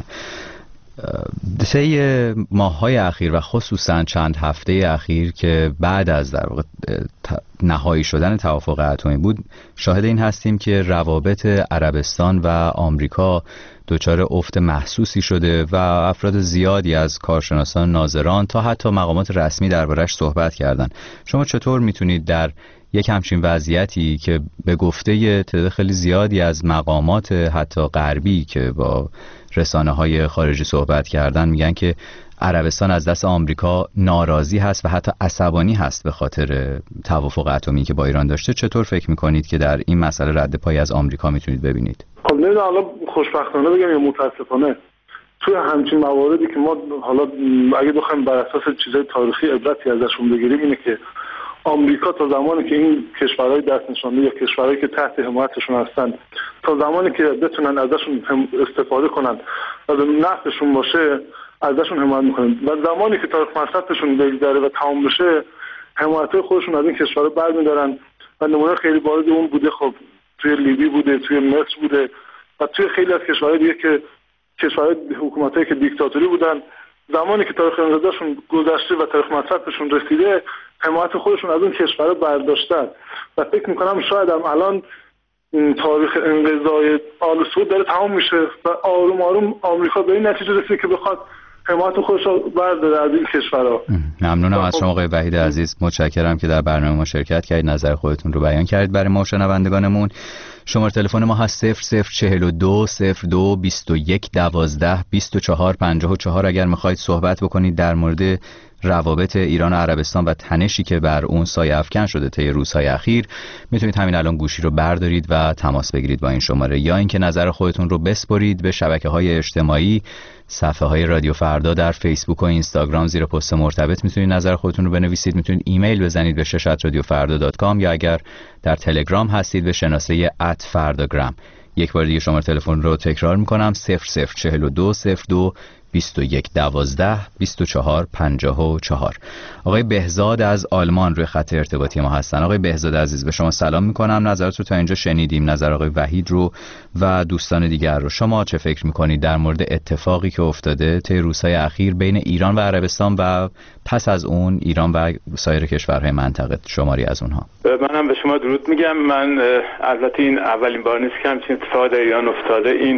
طی ماه‌های اخیر و خصوصا چند هفته اخیر که بعد از در واقع نهایی شدن توافق اتمی بود، شاهد این هستیم که روابط عربستان و آمریکا دچار افت محسوسی شده و افراد زیادی از کارشناسان، ناظران تا حتی مقامات رسمی دربارش صحبت کردند. شما چطور میتونید در یک همچین وضعیتی که به گفته تعداد خیلی زیادی از مقامات حتی غربی که با رسانه های خارجی صحبت کردن میگن که عربستان از دست آمریکا ناراضی هست و حتی عصبانی هست به خاطر توافق اتمی که با ایران داشته، چطور فکر میکنید که در این مسئله رد پای از آمریکا میتونید ببینید؟ خب نمیدونم حالا خوشبختانه بگم یا متاسفانه، توی همچین مواردی که ما حالا اگه بخوایم بر اساس چیزای تاریخی عبرتی ازشون بگیریم اینه که آمریکا تا زمانی که این کشورهای دست نشانده یا کشورهایی که تحت حمایتشون هستن تا زمانی که بتونن ازشون استفاده کنن و به نفعشون باشه ازشون حمایت میکنن و زمانی که تاریخ مصرفشون بگذره و تمام بشه حمایت‌های خودشون از این کشورها برمی‌دارن و نمونه خیلی بارز اون بوده. خب توی لیبی بوده، توی مصر بوده و توی خیلی از کشورهای دیگه که کشورهای حکومتایی که دیکتاتوری بودن زمانی که تاریخ انقضاشون گذشته و تاریخ مصرفشون رسیده حمایت خودشون از اون کشورها برداشتن و فکر میکنم شاید هم الان تاریخ انقضای آل سعود داره تمام میشه و آروم آروم آمریکا به این نتیجه رسیده که بخواد حمایت خودش رو برداره از این کشورها. ممنونم از شما آقای وحید عزیز، متشکرم که در برنامه ما شرکت کردید، نظر خودتون رو بیان کردید برای ما شنوندگانمون. شماره تلفن ما هست صفر صفر چهل و دو صفر دو بیست و یک دوازده بیست و چهار پنجاه و چهار. اگر میخواید صحبت بکنید در مورد روابط ایران و عربستان و تنشی که بر اون سایه افکن شده طی روزهای اخیر، میتونید همین الان گوشی رو بردارید و تماس بگیرید با این شماره، یا اینکه نظر خودتون رو بسپرید به شبکه‌های اجتماعی، صفحه های رادیو فردا در فیسبوک و اینستاگرام زیر پست مرتبط میتونید نظر خودتون رو بنویسید. میتونید ایمیل بزنید به شش ات رادیو فردا دات کام یا اگر در تلگرام هستید به شناسه ات فرداگرام. یک بار دیگه شماره تلفن رو تکرار میکنم صفر صفر چهل و دو صفر دو بیست و یک دوازده بیست و چهار پنجاه و چهار. آقای بهزاد از آلمان روی خط ارتباطی ما هستن. آقای بهزاد عزیز به شما سلام میکنم. نظرات رو تا اینجا شنیدیم، نظر آقای وحید رو و دوستان دیگر رو. شما چه فکر میکنید در مورد اتفاقی که افتاده طی روزهای اخیر بین ایران و عربستان و پس از اون ایران و سایر کشورهای منطقه، شماری از اونها؟ منم به شما درود میگم. من البته این اولین بار نیست که همچین اتفاق در ایران افتاده. این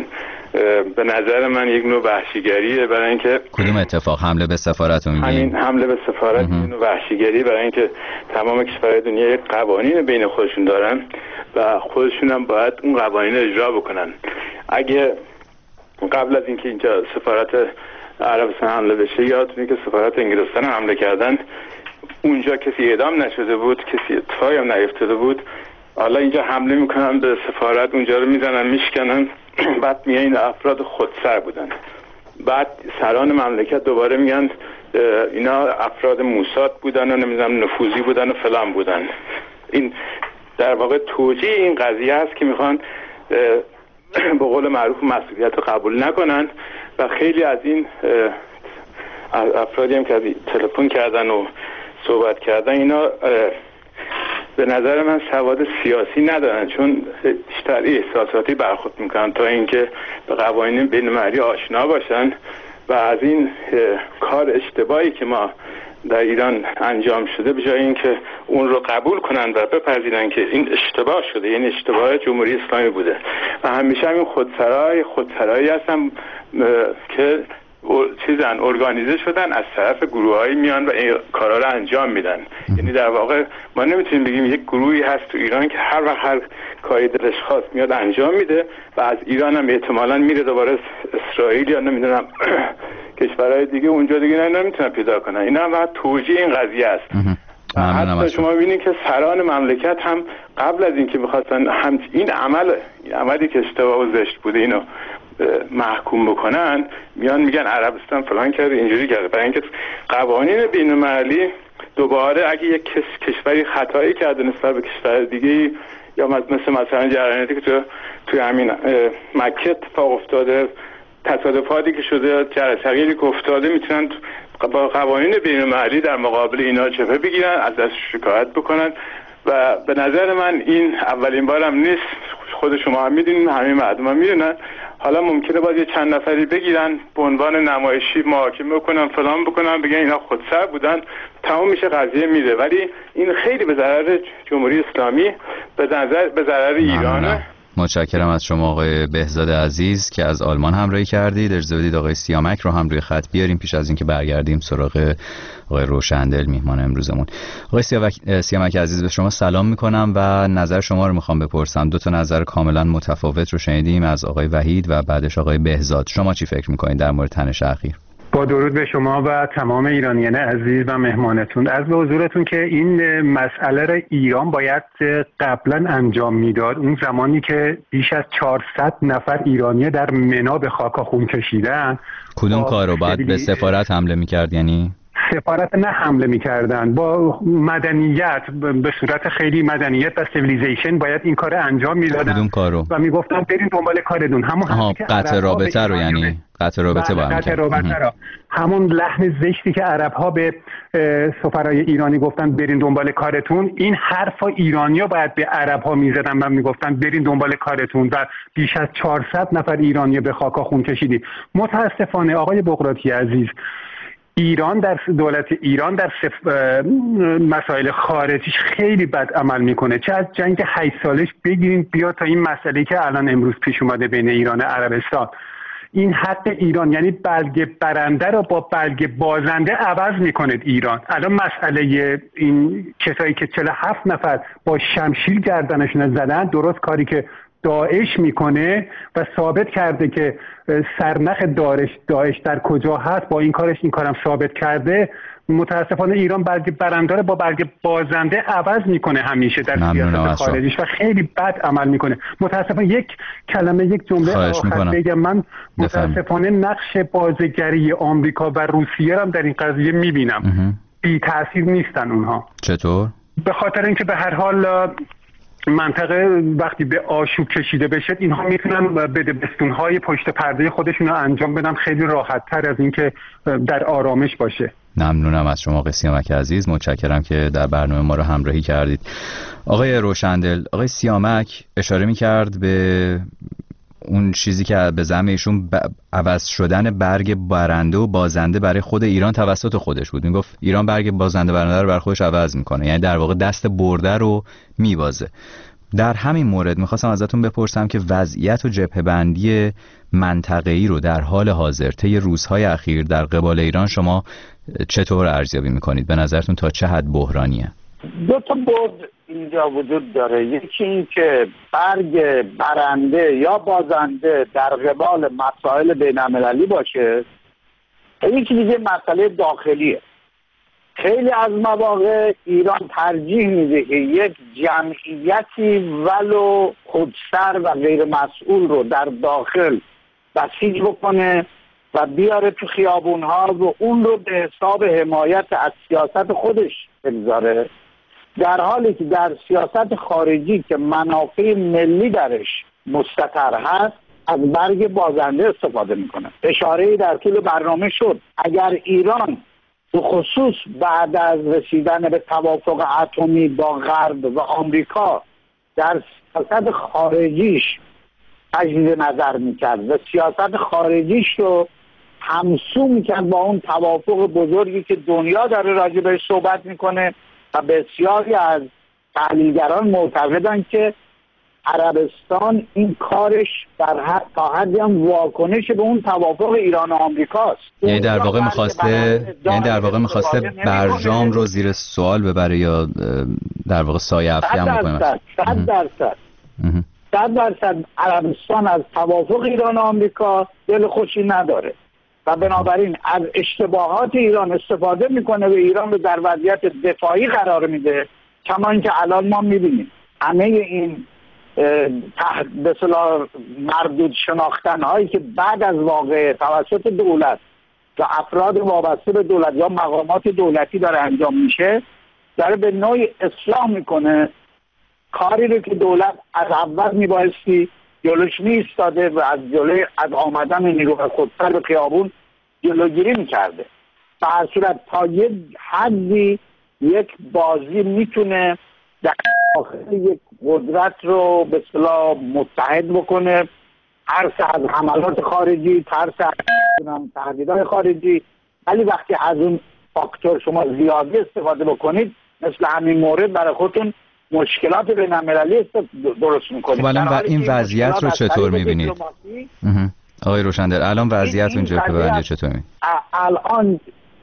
به نظر من یک نوع وحشیگریه. برای اینکه کدوم اتفاق؟ حمله به سفارت رو میگین؟ همین حمله به سفارت یک نوع وحشیگری، برای اینکه تمام کشورهای دنیا یک قوانین بین خودشون دارن و خودشون هم باید اون قوانین اجرا بکنن. اگه قبل از اینکه اینجا سفارت عربستان حمله بشه، یادتونه که سفارت انگلستان حمله کردن، اونجا کسی اعدام نشده بود، کسی اتفاقی هم نیفتاده بود. حالا اینجا حمله میکنن به سفارت، اونجا رو میزنن میشکنن، بعد میگن این افراد خودسر بودن. بعد سران مملکت دوباره میگن اینا افراد موساد بودن و نمیدونم نفوذی بودن و فلان بودن. این در واقع توجیه این قضیه است که میخوان به قول معروف مسئولیت رو قبول نکنن و خیلی از این افرادی هم که تلفن کردن و صحبت کردن اینا به نظر من سواد سیاسی ندارن، چون بیشتر احساساتی برخورد میکنن تا اینکه به قوانین بین‌المللی آشنا باشن و از این کار اشتباهی که ما در ایران انجام شده به جای اینکه اون رو قبول کنن و بپذیرن که این اشتباه شده، یعنی اشتباه جمهوری اسلامی بوده و همیشه همین خودسرای خودسرایی هستن که چیزن ارگانیزه شدن از طرف گروهایی میان و این کارا رو انجام میدن. یعنی در واقع ما نمیتونیم بگیم یک گروهی هست تو ایران که هر وقت هر کاری دلش خواست میاد انجام میده و از ایران هم احتمالاً میره دوباره اسرائیل یا نمیدونم کشورهای دیگه، اونجا دیگه نمیتونن پیدا کنن. اینا هم باید توجیه این قضیه است. حتی شما ببینید که سران مملکت هم قبل از اینکه میخواستن هم این عمل عملی که اشتباه و زشت بوده اینو محکوم بکنن، میان میگن عربستان فلان کرده اینجوری کرده، برای اینکه قوانین بین‌المللی دوباره اگه یک کشوری خطایی کرده نسبت به کشور دیگه یا مثل مثلا جریاناتی که تو توی همین مکه اتفاق افتاده، تصادفاتی که شده، جرثقیلی که افتاده، میتونن با قوانین بین‌المللی در مقابل اینا جبهه بگیرن، از دست شکایت بکنن و به نظر من این اولین بارم نیست. خود شما هم میدونین، همه مردم هم میدونن. حالا ممکنه باید یه چند نفری بگیرن به عنوان نمایشی محاکمه بکنن فلان بکنن، بگن اینا خودسر بودن، تمام میشه قضیه میره. ولی این خیلی به ضرر جمهوری اسلامی، به نظر به ضرر ایرانه. متشکرم از شما آقای بهزاد عزیز که از آلمان همراهی کردید. اجازه بدید آقای سیامک رو هم روی خط بیاریم پیش از اینکه برگردیم سراغ آقای روشندل میهمان امروزمون. آقای سیامک عزیز به شما سلام میکنم و نظر شما رو میخوام بپرسم. دو تا نظر کاملا متفاوت رو شنیدیم از آقای وحید و بعدش آقای بهزاد. شما چی فکر میکنید در مورد تنش اخیر؟ با درود به شما و تمام ایرانیان عزیز و مهمانتون. از به حضورتون که این مسئله را ایران باید قبلا انجام میداد. اون زمانی که بیش از چهارصد نفر ایرانی در منا به خاک خون کشیدن. کدوم کار رو باید به سفارت حمله میکرد؟ یعنی سفارت نه حمله میکردن، با مدنیت، به صورت خیلی مدنیت و سیویلیزیشن باید این کار انجام میدادن. کدوم کارو؟ و میگفتن برین دنبال کارتون. همون همون که قطع رابطه رو، یعنی قطع رابطه با قطع رابطه رو، همون لحن زشتی که عرب ها به سفرای ایرانی گفتن برین دنبال کارتون، این حرفا ایرانیا باید به عرب ها میزدن و میگفتن برین دنبال کارتون و بیش از چهارصد نفر ایرانی به خاک خون کشیدید. متاسفانه آقای بغراتی عزیز، ایران در دولت ایران در مسائل خارجیش خیلی بد عمل میکنه. چه از جنگ هشت سالش بگیریم بیا تا این مسئله که الان امروز پیش اومده بین ایران و عربستان. این حق ایران، یعنی برگ برنده رو با برگ بازنده عوض میکنه ایران. الان مسئله این کسایی که چهل و هفت نفر با شمشیر گردنشون زدن، درست کاری که داعش میکنه و ثابت کرده که سرنخ داعش داعش در کجا هست، با این کارش این کارم ثابت کرده. متاسفانه ایران برگ برنده رو با برگ بازنده عوض میکنه همیشه در سیاست خارجیش و خیلی بد عمل میکنه. متاسفانه یک کلمه یک جمله آخر بگم، من متاسفانه نقش بازیگری آمریکا و روسیه رو در این قضیه میبینم. بی تاثیر نیستن اونها. چطور؟ به خاطر اینکه به هر حال منطقه وقتی به آشوب کشیده بشه، اینها میتونن بدبستون‌های پشت پرده خودشون رو انجام بدن خیلی راحت تر از اینکه در آرامش باشه. ممنونم از شما آقای سیامک عزیز، متشکرم که در برنامه ما رو همراهی کردید. آقای روشندل، آقای سیامک اشاره می‌کرد به اون چیزی که به زعم ایشون عوض شدن برگ برنده و بازنده برای خود ایران توسط خودش بود. میگفت ایران برگ بازنده برنده رو بر خودش عوض میکنه، یعنی در واقع دست برده رو میبازه. در همین مورد میخواستم ازتون بپرسم که وضعیت و جبهه‌بندی منطقه‌ای رو در حال حاضر طی روزهای اخیر در قبال ایران شما چطور ارزیابی میکنید؟ به نظرتون تا چه حد بحرانیه؟ دو تا بود اینجا وجود داره. یکی این که برگ برنده یا بازنده در قبال مسائل بین‌المللی باشه، یکی دیگه مسئله داخلیه. خیلی از مواقع ایران ترجیح میده که یک جمعیتی ولو خودسر و غیر مسئول رو در داخل بسیج بکنه و بیاره تو خیابونها و اون رو به حساب حمایت از سیاست خودش بگذاره، در حالی که در سیاست خارجی که منافع ملی درش مستتر هست از برگ بازنده استفاده میکنه. اشاره‌ای در طول برنامه شد اگر ایران به خصوص بعد از رسیدن به توافق اتمی با غرب و آمریکا در سیاست خارجیش تجدید نظر میکرد و سیاست خارجیش رو همسو میکرد با اون توافق بزرگی که دنیا داره راجع بهش صحبت میکنه و بسیاری از تحلیلگران معتقدن که عربستان این کارش در حد تا حدی هم واکنش به اون توافق ایران و آمریکاست. یعنی در واقع می‌خواسته یعنی در واقع می‌خواسته برجام رو زیر سوال ببره یا در واقع سایه افکن بکنه. صد درصد صد درصد عربستان از توافق ایران و آمریکا دل خوشی نداره و بنابراین از اشتباهات ایران استفاده میکنه و ایران رو در وضعیت دفاعی قرار میده. کما اینکه الان ما میبینیم همه این به اصطلاح مردود شناختن هایی که بعد از واقعه توسط دولت و افراد وابسته به دولت یا مقامات دولتی داره انجام میشه، داره به نوعی اصلاح میکنه کاری رو که دولت از اول میبایستی جلوش میستاده و از جلوی از آمدن نیروی خودسر به خیابون جلوگیری میکرده. به هر صورت تا یک حدی یک بازی میتونه در داخل یک قدرت رو به اصطلاح متحد بکنه، ترس از حملات خارجی، ترس از تهدیدات خارجی، ولی وقتی از اون فاکتور شما زیادی استفاده بکنید مثل همین مورد برای خودتون مشکلات بین‌المللی درست میکنید. خب این وضعیت رو چطور میبینید؟ آقای روشندل الان وضعیت اون جبهه‌بندی چطور میبینید؟ الان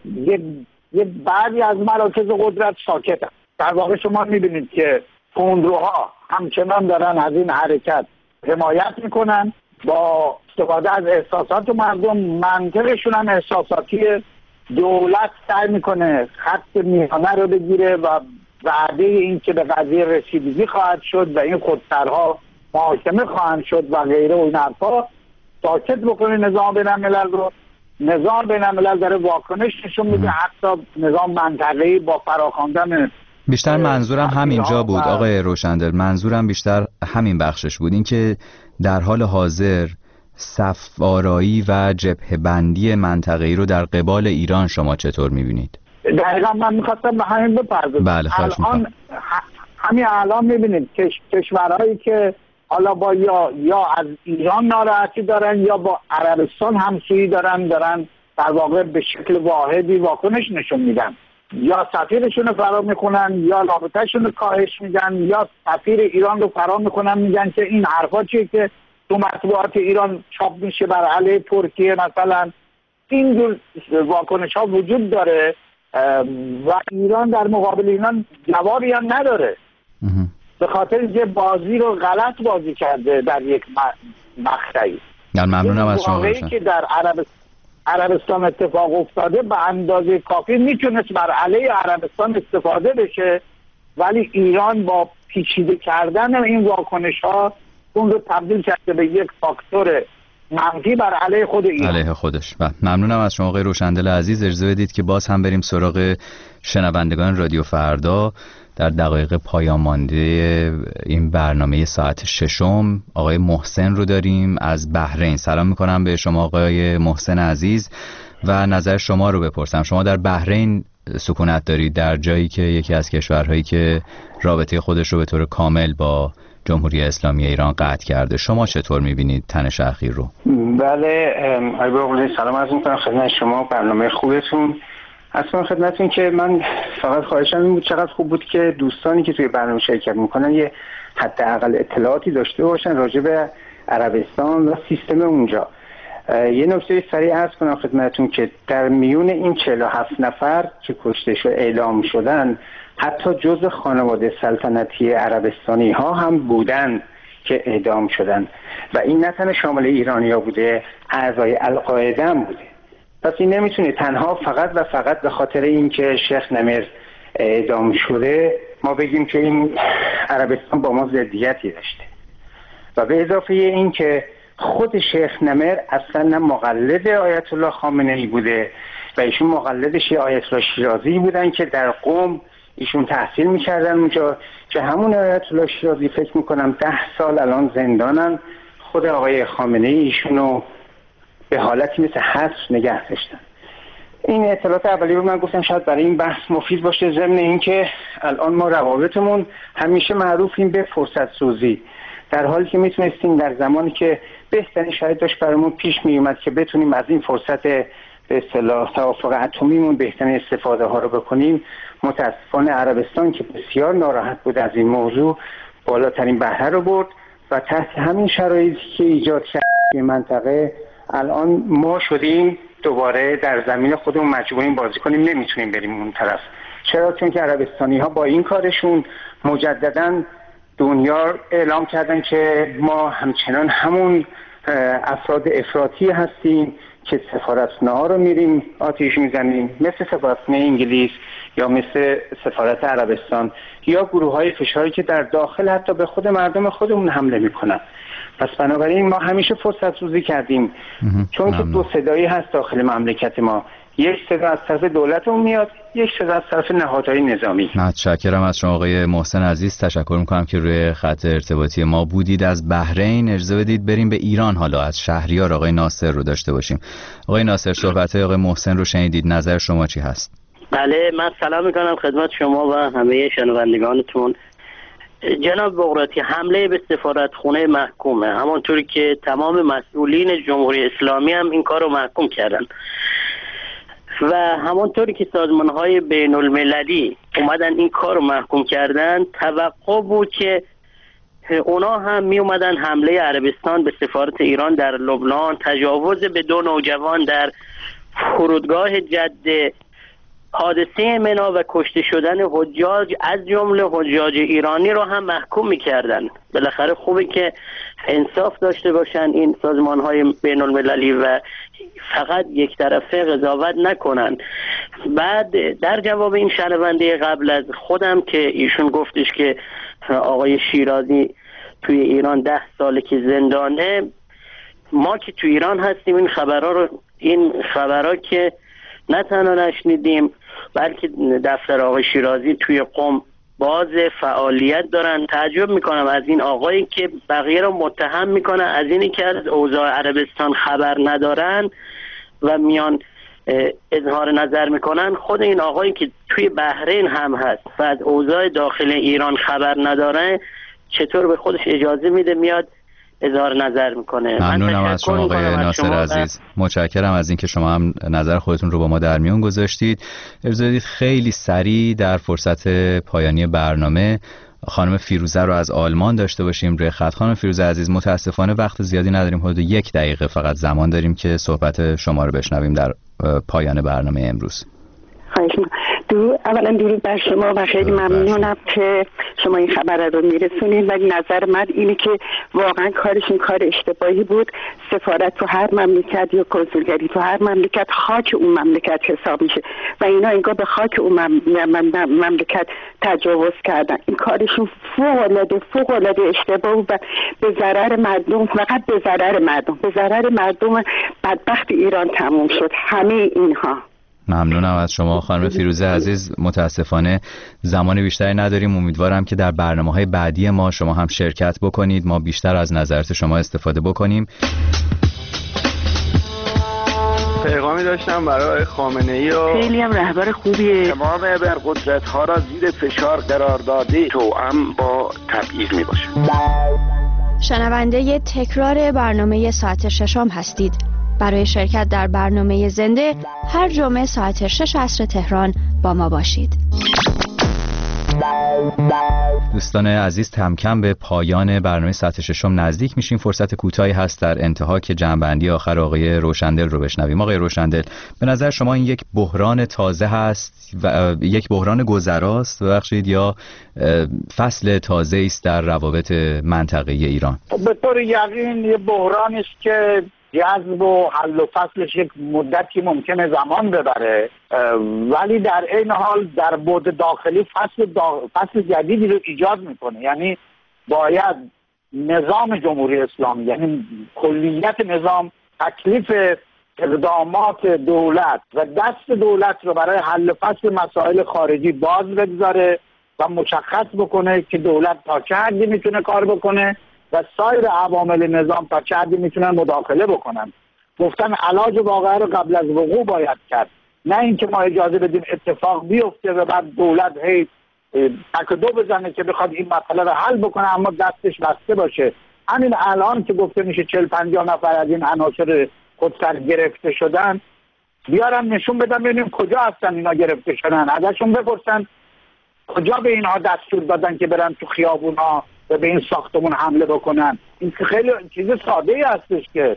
یه بعضی از مراکز قدرت ساکتن. در واقع شما میبینید که تندروها همچنان دارن از این حرکت حمایت میکنن. با استفاده از احساسات مردم، منطقشون هم احساساتی، دولت سعی میکنه خط میانه رو بگیره و وعده این که به قضیه رسیدگی خواهد شد و این خودسرها محاکمه خواهند شد و غیره و این حرفا ساکت بکنه نظام بین الملل رو. نظام بین الملل داره واکنش نشون میده، حتی نظام منطقه‌ای با فراخواندن. بیشتر منظورم همینجا بود آقای روشندل، منظورم بیشتر همین بخشش بود، اینکه در حال حاضر صف آرایی و جبهه بندی منطقه‌ای رو در قبال ایران شما چطور میبینید؟ دقیقا من میخواستم به همین بپردازم. بله الان همین الان میبینید کش... کشورهایی که حالا با یا یا از ایران ناراحتی دارن یا با عربستان همسویی دارن دارن در واقع به شکل واحدی واکنش نشون میدن، یا سفیرشون رو فرا میکنن یا رابطهشون رو کاهش میدن یا سفیر ایران رو فرا میکنن، میگن که این حرفا چیه که تو مطبوعات ایران چاپ میشه بر علیه ترکیه مثلا. این جور واکنش ها وجود داره و ایران در مقابل ایران جوابی هم نداره به خاطر اینکه بازی رو غلط بازی کرده در یک مقطعی. ممنونم از شما. واقعی که در عرب... عربستان اتفاق افتاده به اندازه کافی میتونست بر علیه عربستان استفاده بشه، ولی ایران با پیچیده کردن این واکنش ها اون رو تبدیل کرده به یک فاکتور منفی بر علیه خود ایران. علیه خودش. و ممنونم از شما آقای روشندل عزیز. اجازه بدید که باز هم بریم سراغ شنوندگان رادیو فردا در دقایق پایان مانده این برنامه ساعت ششم. آقای محسن رو داریم از بحرین. سلام میکنم به شما آقای محسن عزیز و نظر شما رو بپرسم. شما در بحرین سکونت دارید، در جایی که یکی از کشورهایی که رابطه خودش رو به طور کامل با جمهوری اسلامی ایران قطع کرده. شما چطور میبینید تنش اخیر رو؟ بله آقای بغلی، سلام عرض میکنم خدمت شما، برنامه خوبتون. اصلا خدمتتون که من فقط خواهشم این بود چقدر خوب بود که دوستانی که توی برنامه شرکت میکنن یه حداقل اطلاعاتی داشته باشن راجع به عربستان و سیستم اونجا. یه نکته سریع عرض کنم خدمتتون که در میون این چهل و هفت نفر که کشته شده اعلام شدن حتی جزء خانواده سلطنتی عربستانی ها هم بودن که اعدام شدن و این نه تنها شامل ایرانیا بوده، اعضای القاعده هم بوده. پس این نمیتونه تنها فقط و فقط به خاطر اینکه شیخ نمر اعدام شده ما بگیم که این عربستان با ما ضدیتی داشته. و به اضافه این که خود شیخ نمر اصلا نه مقلد آیت الله خامنه ای بوده و ایشون مقلدش آیت الله شیرازی بودن که در قم ایشون تحصیل میکردن اونجا، که همون آیت الله شیرازی فکر میکنم ده سال الان زندانن. خود آقای خامنه ای ایشونو به حالتی مثل حبس نگه داشتن. این اطلاعات اولی رو من گفتم شاید برای این بحث مفید باشه، ضمن اینکه الان ما روابطمون همیشه معروفیم به فرصت سوزی، در حالی که میتونستیم در زمانی که بهترین شاید داشت برامون پیش میومد که بتونیم از این فرصت به اصطلاح توافق اتمیمون بهترین استفاده ها رو بکنیم. متاسفانه عربستان که بسیار ناراحت بود از این موضوع بالاترین بهره رو برد و تحت همین شرایطی که ایجاد شد منطقه الان ما شدیم دوباره در زمین خودمون مجبوریم بازی کنیم، نمیتونیم بریم اون طرف. چرا؟ چون که عربستانی ها با این کارشون مجدداً دنیا اعلام کردن که ما همچنان همون افراد افراطی هستیم که سفارتخانه ها رو میریم آتیش میزنیم، مثل سفارتخانه انگلیس یا مثل سفارت عربستان یا گروه های فشاری که در داخل حتی به خود مردم خودمون حمله میکنن. پس بنابراین ما همیشه فرصت سوزی کردیم، چون که دو صدایی هست داخل مملکت ما، یک صدا از طرف دولتمون میاد، یک صدا از طرف نهادهای نظامی. متشکرم از شما آقای محسن عزیز، تشکر میکنم که روی خط ارتباطی ما بودید. از بحرین اجازه بدید بریم به ایران، حالا از شهریار آقای ناصر رو داشته باشیم. آقای ناصر صحبت آقای محسن رو شنیدید، نظر شما چی هست؟ بله، من سلام میکنم خدمت شما و همه شنوندگانتون. جناب بغراتی، حمله به سفارتخانه محکومه، همونطوری که تمام مسئولین جمهوری اسلامی هم این کار رو محکوم کردن و همونطوری که سازمان‌های بین المللی اومدن این کار رو محکوم کردن، توقع بود که اونا هم می اومدن حمله عربستان به سفارت ایران در لبنان، تجاوز به دو نوجوان در فرودگاه جده، حادثه منا و کشته شدن حجاج از جمله حجاج ایرانی رو هم محکوم می‌کردن. بالاخره خوبه که انصاف داشته باشن این سازمان‌های بین‌المللی و فقط یک طرفه قضاوت نکنن. بعد در جواب این شنونده قبل از خودم که ایشون گفتش که آقای شیرازی توی ایران ده ساله که زندانه، ما که توی ایران هستیم این خبرها رو این خبرها که نه تنها نشنیدیم بلکه دفتر آقای شیرازی توی قم باز فعالیت دارن. تعجب میکنم از این آقایی که بقیه رو متهم میکنن از اینی که از اوضاع عربستان خبر ندارن و میان اظهار نظر میکنن. خود این آقایی که توی بحرین هم هست و از اوضاع داخل ایران خبر نداره چطور به خودش اجازه میده میاد اظهار نظر میکنه؟ ممنونم از شما آقای ناصر عزیز، متشکرم از اینکه شما هم نظر خودتون رو با ما در میون گذاشتید. اجازه بدید خیلی سریع در فرصت پایانی برنامه خانم فیروزه رو از آلمان داشته باشیم روی خط. خانم فیروزه عزیز، متاسفانه وقت زیادی نداریم، حدود یک دقیقه فقط زمان داریم که صحبت شما رو بشنویم در پایان برنامه امروز. درود، اولا درود بر شما و خیلی ممنونم که شما این خبر رو میرسونید. ولی نظر من اینه که واقعا کارشون کار اشتباهی بود. سفارت تو هر مملکت یا کنسولگری تو هر مملکت خاک اون مملکت حساب میشه و اینا انگار به خاک اون مملکت تجاوز کردن. این کارشون فوق العاده فوق العاده اشتباه بود و به ضرر مردم، فقط به ضرر مردم، به ضرر مردم بدبخت ایران تموم شد همه اینها. ممنونم از شما خانم فیروزه عزیز. متاسفانه زمان بیشتری نداریم، امیدوارم که در برنامه‌های بعدی ما شما هم شرکت بکنید، ما بیشتر از نظرات شما استفاده بکنیم. پیغامی داشتم برای خامنه‌ای و خیلی هم رهبر خوبیه. تمام ابرقدرت‌ها را زیر فشار قرار داده توأم با تبعیض میباشه. شنونده تکرار برنامه ساعت ششم هستید. برای شرکت در برنامه زنده هر جمعه ساعت شش عصر تهران با ما باشید. دوستان عزیز، کم کم به پایان برنامه ساعت ششم نزدیک میشیم. فرصت کوتاهی هست در انتها که جمع‌بندی آخر آقای روشندل رو بشنویم. آقای روشندل، به نظر شما این یک بحران تازه هست و یک بحران گذراست ببخشید یا فصل تازه است در روابط منطقه‌ای ایران؟ به طور یقین یه بحرانی است که جذب و حل و فصلش یک مدتی ممکنه زمان ببره، ولی در این حال در بعد داخلی فصل, دا... فصل جدیدی رو ایجاد میکنه. یعنی باید نظام جمهوری اسلامی، یعنی کلیت نظام، تکلیف اقدامات دولت و دست دولت رو برای حل فصل مسائل خارجی باز بگذاره و مشخص بکنه که دولت تا چه حدی میتونه کار بکنه و سایر عوامل نظام تا چه حدی میتونن مداخله بکنن. گفتن علاج واقعه رو قبل از وقوع باید کرد، نه اینکه ما اجازه بدیم اتفاق بیفته و بعد دولت هی تک دو بزنه که بخواد این مسئله رو حل بکنه اما دستش بسته باشه. همین الان که گفته میشه چهل پنجاه نفر از این عناصر خودسر گرفته شدن، بیارن نشون بدن ببینیم کجا هستن اینا گرفته شدن، ازشون بپرسن کجا به اینها دستور دادن که برن تو خیابونا و به این ساختمون حمله بکنن. این خیلی چیز ساده ای هستش که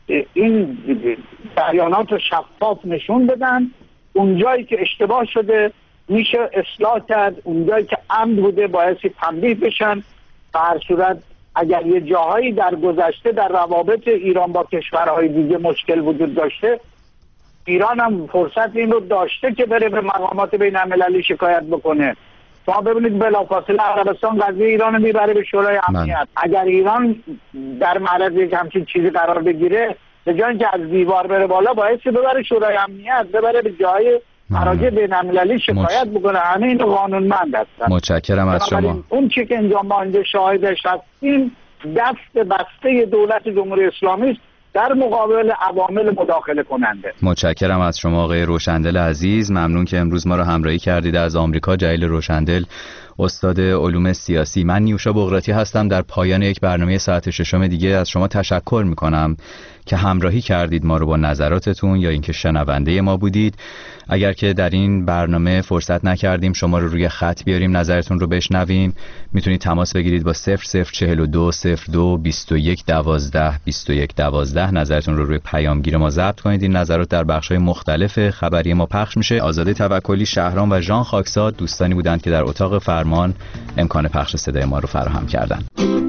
این جریانات رو شفاف نشون بدن. اونجایی که اشتباه شده میشه اصلاح کرد، اونجایی که عمد بوده باعثی تنبیه بشن. به هر صورت اگر یه جاهایی در گذشته در روابط ایران با کشورهای دیگه مشکل وجود داشته، ایران هم فرصت این رو داشته که بره به مقامات بین المللی شکایت بکنه. شما ببینید بلافاصله عربستان قضیه ایران رو میبره به شورای امنیت. اگر ایران در معرض یک همچین چیزی قرار بگیره، به جای اینکه از دیوار بره بالا باعث ببره شورای امنیت، ببره به جای مراجع بین المللی شکایت بکنه. همه اینو قانونمند هستن. متشکرم از شما. اون چی که اینجا ما اینجا شاهدش هستیم دست بسته دولت جمهوری اسلامی است در مقابل عوامل مداخله کننده. متشکرم از شما آقای روشندل عزیز. ممنون که امروز ما رو همراهی کردید. از آمریکا جلیل روشندل، استاد علوم سیاسی. من نیوشا بغراتی هستم. در پایان یک برنامه ساعت ششم دیگه از شما تشکر میکنم که همراهی کردید ما رو با نظراتتون یا اینکه شنونده ما بودید. اگر که در این برنامه فرصت نکردیم شما رو روی خط بیاریم نظرتون رو بشنویم، میتونید تماس بگیرید با صفر صفر چهل و دو صفر دو بیست و یک دوازده بیست و یک دوازده. نظرتون رو روی پیامگیر ما ضبط کنید. این نظرات در بخش‌های مختلف خبری ما پخش میشه. آزاده توکلی، شهرام و ژان خاکساد دوستانی بودند که در اتاق فرمان امکان پخش صدای ما رو فراهم کردند.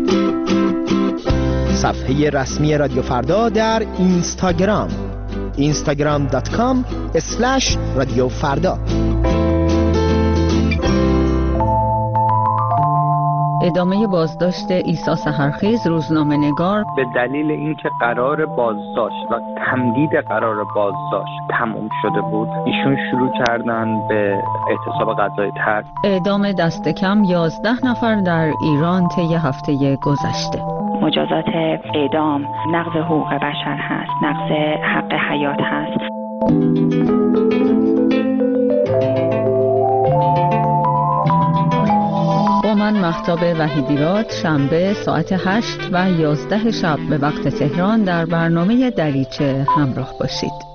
صفحه رسمی رادیو فردا در اینستاگرام اینستاگرام دات کام اسلش رادیو فردا. ادامه بازداشت عیسی سحرخیز روزنامه‌نگار به دلیل اینکه قرار بازداشت و تمدید قرار بازداشت تموم شده بود، ایشون شروع کردن به اعتصاب غذای ترک. اعدام دست کم یازده نفر در ایران طی هفته گذشته. مجازات اعدام نقض حقوق بشر هست، نقض حق حیات هست. با من مهتاب وحیدیراد شنبه ساعت هشت و یازده شب به وقت تهران در برنامه دریچه همراه باشید.